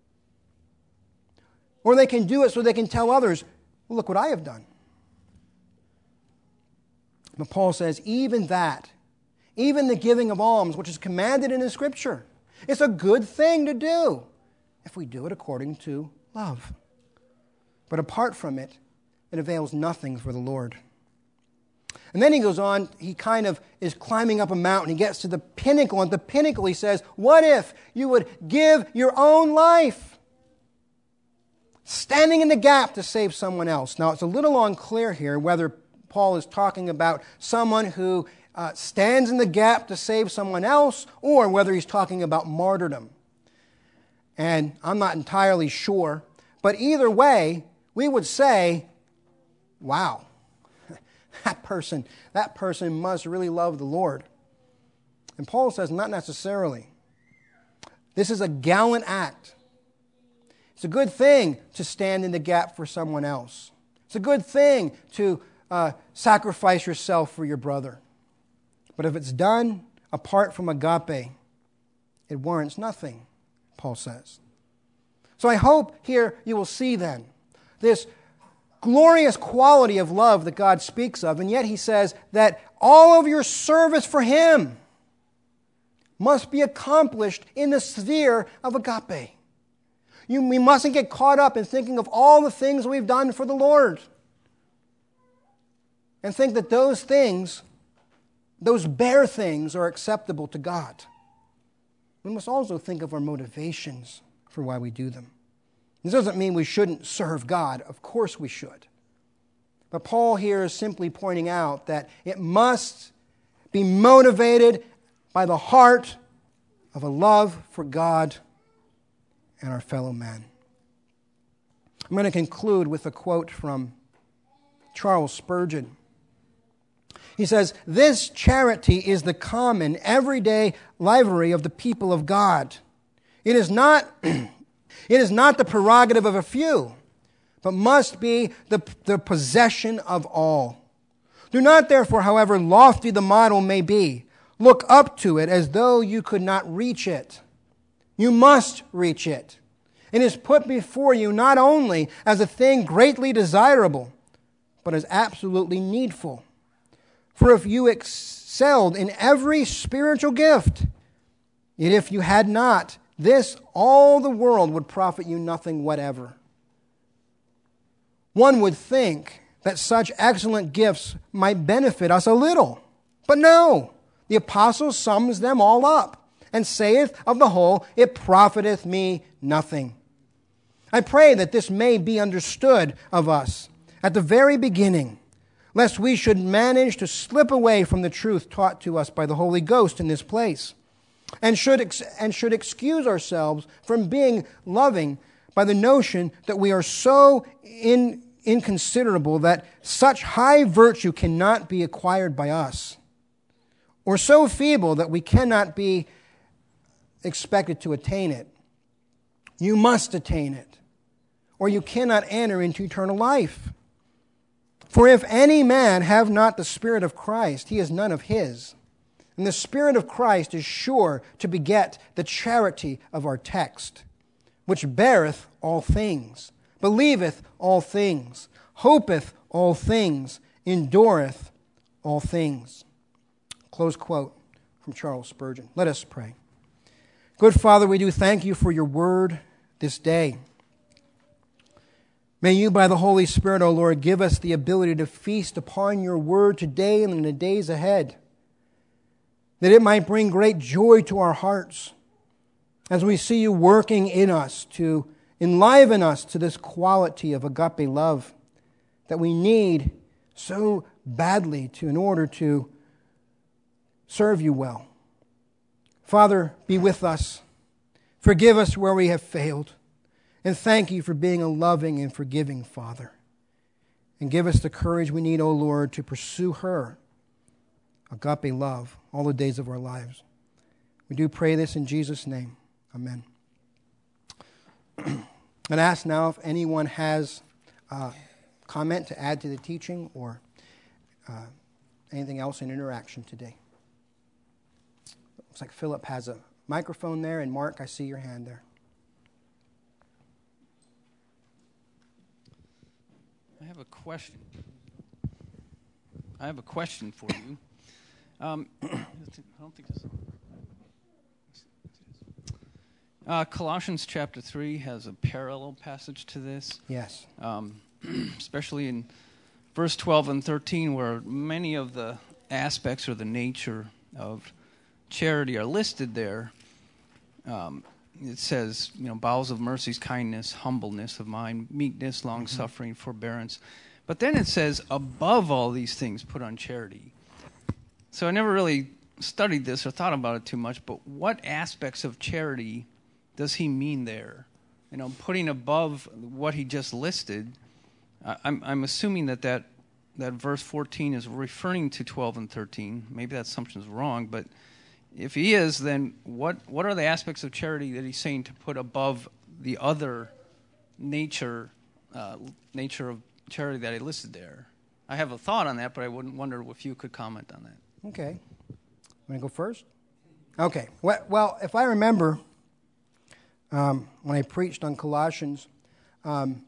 Or they can do it so they can tell others, well, look what I have done. But Paul says, even that, even the giving of alms, which is commanded in the Scripture, it's a good thing to do if we do it according to love. But apart from it, it avails nothing for the Lord. And then he goes on, he kind of is climbing up a mountain. He gets to the pinnacle. And at the pinnacle he says, what if you would give your own life? Standing in the gap to save someone else. Now, it's a little unclear here whether Paul is talking about someone who uh, stands in the gap to save someone else or whether he's talking about martyrdom. And I'm not entirely sure. But either way, we would say, wow, that person, that person must really love the Lord. And Paul says, not necessarily. This is a gallant act. It's a good thing to stand in the gap for someone else. It's a good thing to uh, sacrifice yourself for your brother. But if it's done apart from agape, it warrants nothing, Paul says. So I hope here you will see then this glorious quality of love that God speaks of, and yet he says that all of your service for Him must be accomplished in the sphere of agape. You, we mustn't get caught up in thinking of all the things we've done for the Lord and think that those things, those bare things, are acceptable to God. We must also think of our motivations for why we do them. This doesn't mean we shouldn't serve God. Of course we should. But Paul here is simply pointing out that it must be motivated by the heart of a love for God and our fellow man. I'm going to conclude with a quote from Charles Spurgeon. He says, "This charity is the common, everyday livery of the people of God. It is not, it is not the prerogative of a few, but must be the, the possession of all. Do not therefore, however lofty the model may be, look up to it as though you could not reach it. You must reach it. It is put before you not only as a thing greatly desirable, but as absolutely needful. For if you excelled in every spiritual gift, yet if you had not this, all the world would profit you nothing whatever." One would think that such excellent gifts might benefit us a little. But no, the apostle sums them all up and saith of the whole, "It profiteth me nothing." I pray that this may be understood of us at the very beginning, lest we should manage to slip away from the truth taught to us by the Holy Ghost in this place, and should ex- and should excuse ourselves from being loving by the notion that we are so in, inconsiderable that such high virtue cannot be acquired by us, or so feeble that we cannot be expected to attain it. You must attain it, or you cannot enter into eternal life. For if any man have not the Spirit of Christ, he is none of his. And the Spirit of Christ is sure to beget the charity of our text, which beareth all things, believeth all things, hopeth all things, endureth all things. Close quote from Charles Spurgeon. Let us pray. Good Father, we do thank you for your word this day. May you, by the Holy Spirit, O Lord, give us the ability to feast upon your word today and in the days ahead, that it might bring great joy to our hearts as we see you working in us to enliven us to this quality of agape love that we need so badly to, in order to serve you well. Father, be with us. Forgive us where we have failed. And thank you for being a loving and forgiving Father. And give us the courage we need, O Lord, to pursue her, agape love, all the days of our lives. We do pray this in Jesus' name. Amen. And ask now if anyone has a comment to add to the teaching or uh, anything else in interaction today. Looks like Philip has a microphone there, and Mark, I see your hand there. I have a question. I have a question for you. Um, I don't think this. Uh, Colossians chapter three has a parallel passage to this. Yes. Um, especially in verse twelve and thirteen, where many of the aspects or the nature of charity are listed there. Um, it says, you know, bowels of mercies, kindness, humbleness of mind, meekness, long-suffering, mm-hmm. forbearance. But then it says, above all these things, put on charity. So I never really studied this or thought about it too much, but what aspects of charity does he mean there? You know, putting above what he just listed, I'm, I'm assuming that, that that verse fourteen is referring to twelve and thirteen. Maybe that assumption is wrong, but if he is, then what, what are the aspects of charity that he's saying to put above the other nature uh, nature of charity that he listed there? I have a thought on that, but I wouldn't wonder if you could comment on that. Okay. Want to go first? Okay. Well, if I remember, um, when I preached on Colossians, um,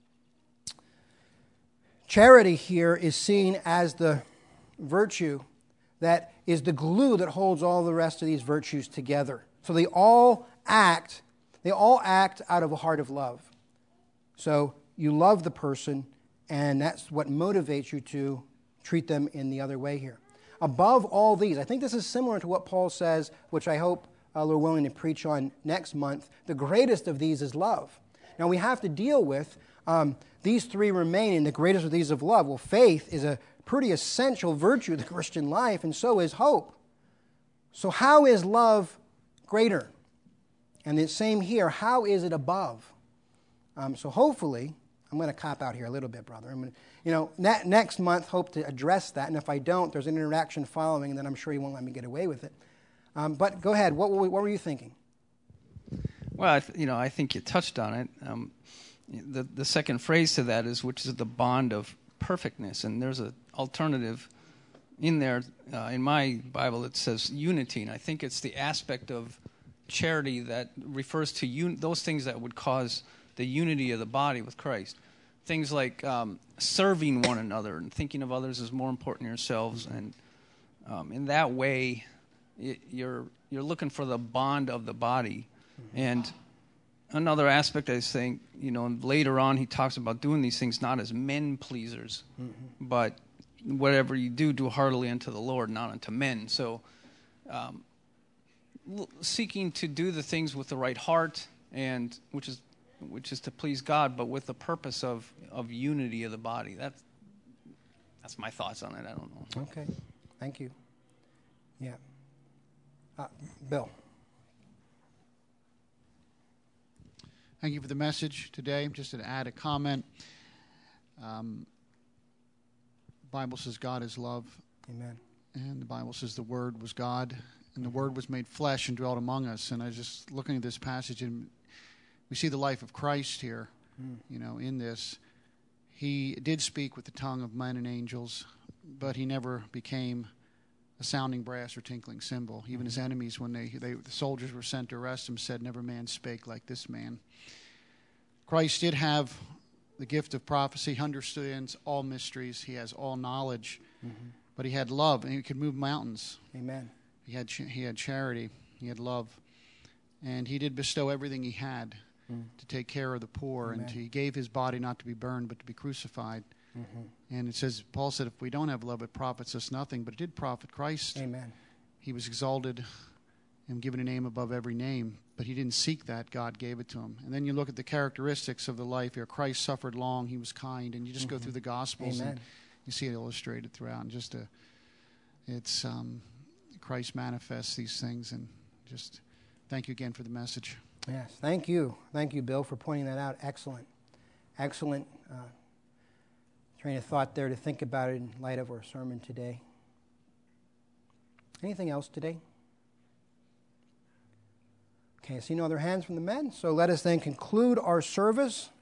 charity here is seen as the virtue that is the glue that holds all the rest of these virtues together. So they all act, they all act out of a heart of love. So you love the person, and that's what motivates you to treat them in the other way here. Above all these, I think this is similar to what Paul says, which I hope uh, we're willing to preach on next month. The greatest of these is love. Now we have to deal with um, these three remaining, the greatest of these of love. Well, faith is a pretty essential virtue of the Christian life, and so is hope. So how is love greater? And the same here, how is it above? Um, so hopefully, I'm going to cop out here a little bit, brother. I'm going to, you know, ne- next month, hope to address that, and if I don't, there's an interaction following, and then I'm sure you won't let me get away with it. Um, but go ahead. What, what were you thinking? Well, I th- you know, I think you touched on it. Um, the the second phrase to that is, which is the bond of perfectness, and there's an alternative in there uh, in my Bible that says unity, and I think it's the aspect of charity that refers to un- those things that would cause the unity of the body with Christ. Things like um, serving one another and thinking of others as more important than yourselves, and um, in that way, it, you're you're looking for the bond of the body. Mm-hmm. And another aspect, I think, you know, later on he talks about doing these things not as men pleasers, mm-hmm. but whatever you do, do heartily unto the Lord, not unto men. So, um, l- seeking to do the things with the right heart, and which is which is to please God, but with the purpose of, of unity of the body. That's that's my thoughts on it. I don't know. Okay, thank you. Yeah, uh, Bill. Thank you for the message today. Just to add a comment. Um, the Bible says God is love. Amen. And the Bible says the Word was God, and the Word was made flesh and dwelt among us. And I was just looking at this passage, and we see the life of Christ here, mm. you know, in this. He did speak with the tongue of men and angels, but he never became a sounding brass or tinkling cymbal. Even mm-hmm. his enemies, when they, they the soldiers were sent to arrest him, said, "Never man spake like this man." Christ did have the gift of prophecy. He understands all mysteries. He has all knowledge. Mm-hmm. But he had love, and he could move mountains. Amen. He had he had charity. He had love. And he did bestow everything he had mm. to take care of the poor. Amen. And he gave his body not to be burned, but to be crucified. Mm-hmm. And it says, Paul said, if we don't have love, it profits us nothing. But it did profit Christ. Amen. He was exalted and given a name above every name. But he didn't seek that. God gave it to him. And then you look at the characteristics of the life here. Christ suffered long. He was kind. And you just mm-hmm. go through the Gospels. Amen. And you see it illustrated throughout. And just a, it's um, Christ manifests these things. And just thank you again for the message. Yes, thank you. Thank you, Bill, for pointing that out. Excellent. Excellent uh, train of thought there to think about it in light of our sermon today. Anything else today? Okay, I see no other hands from the men. So let us then conclude our service.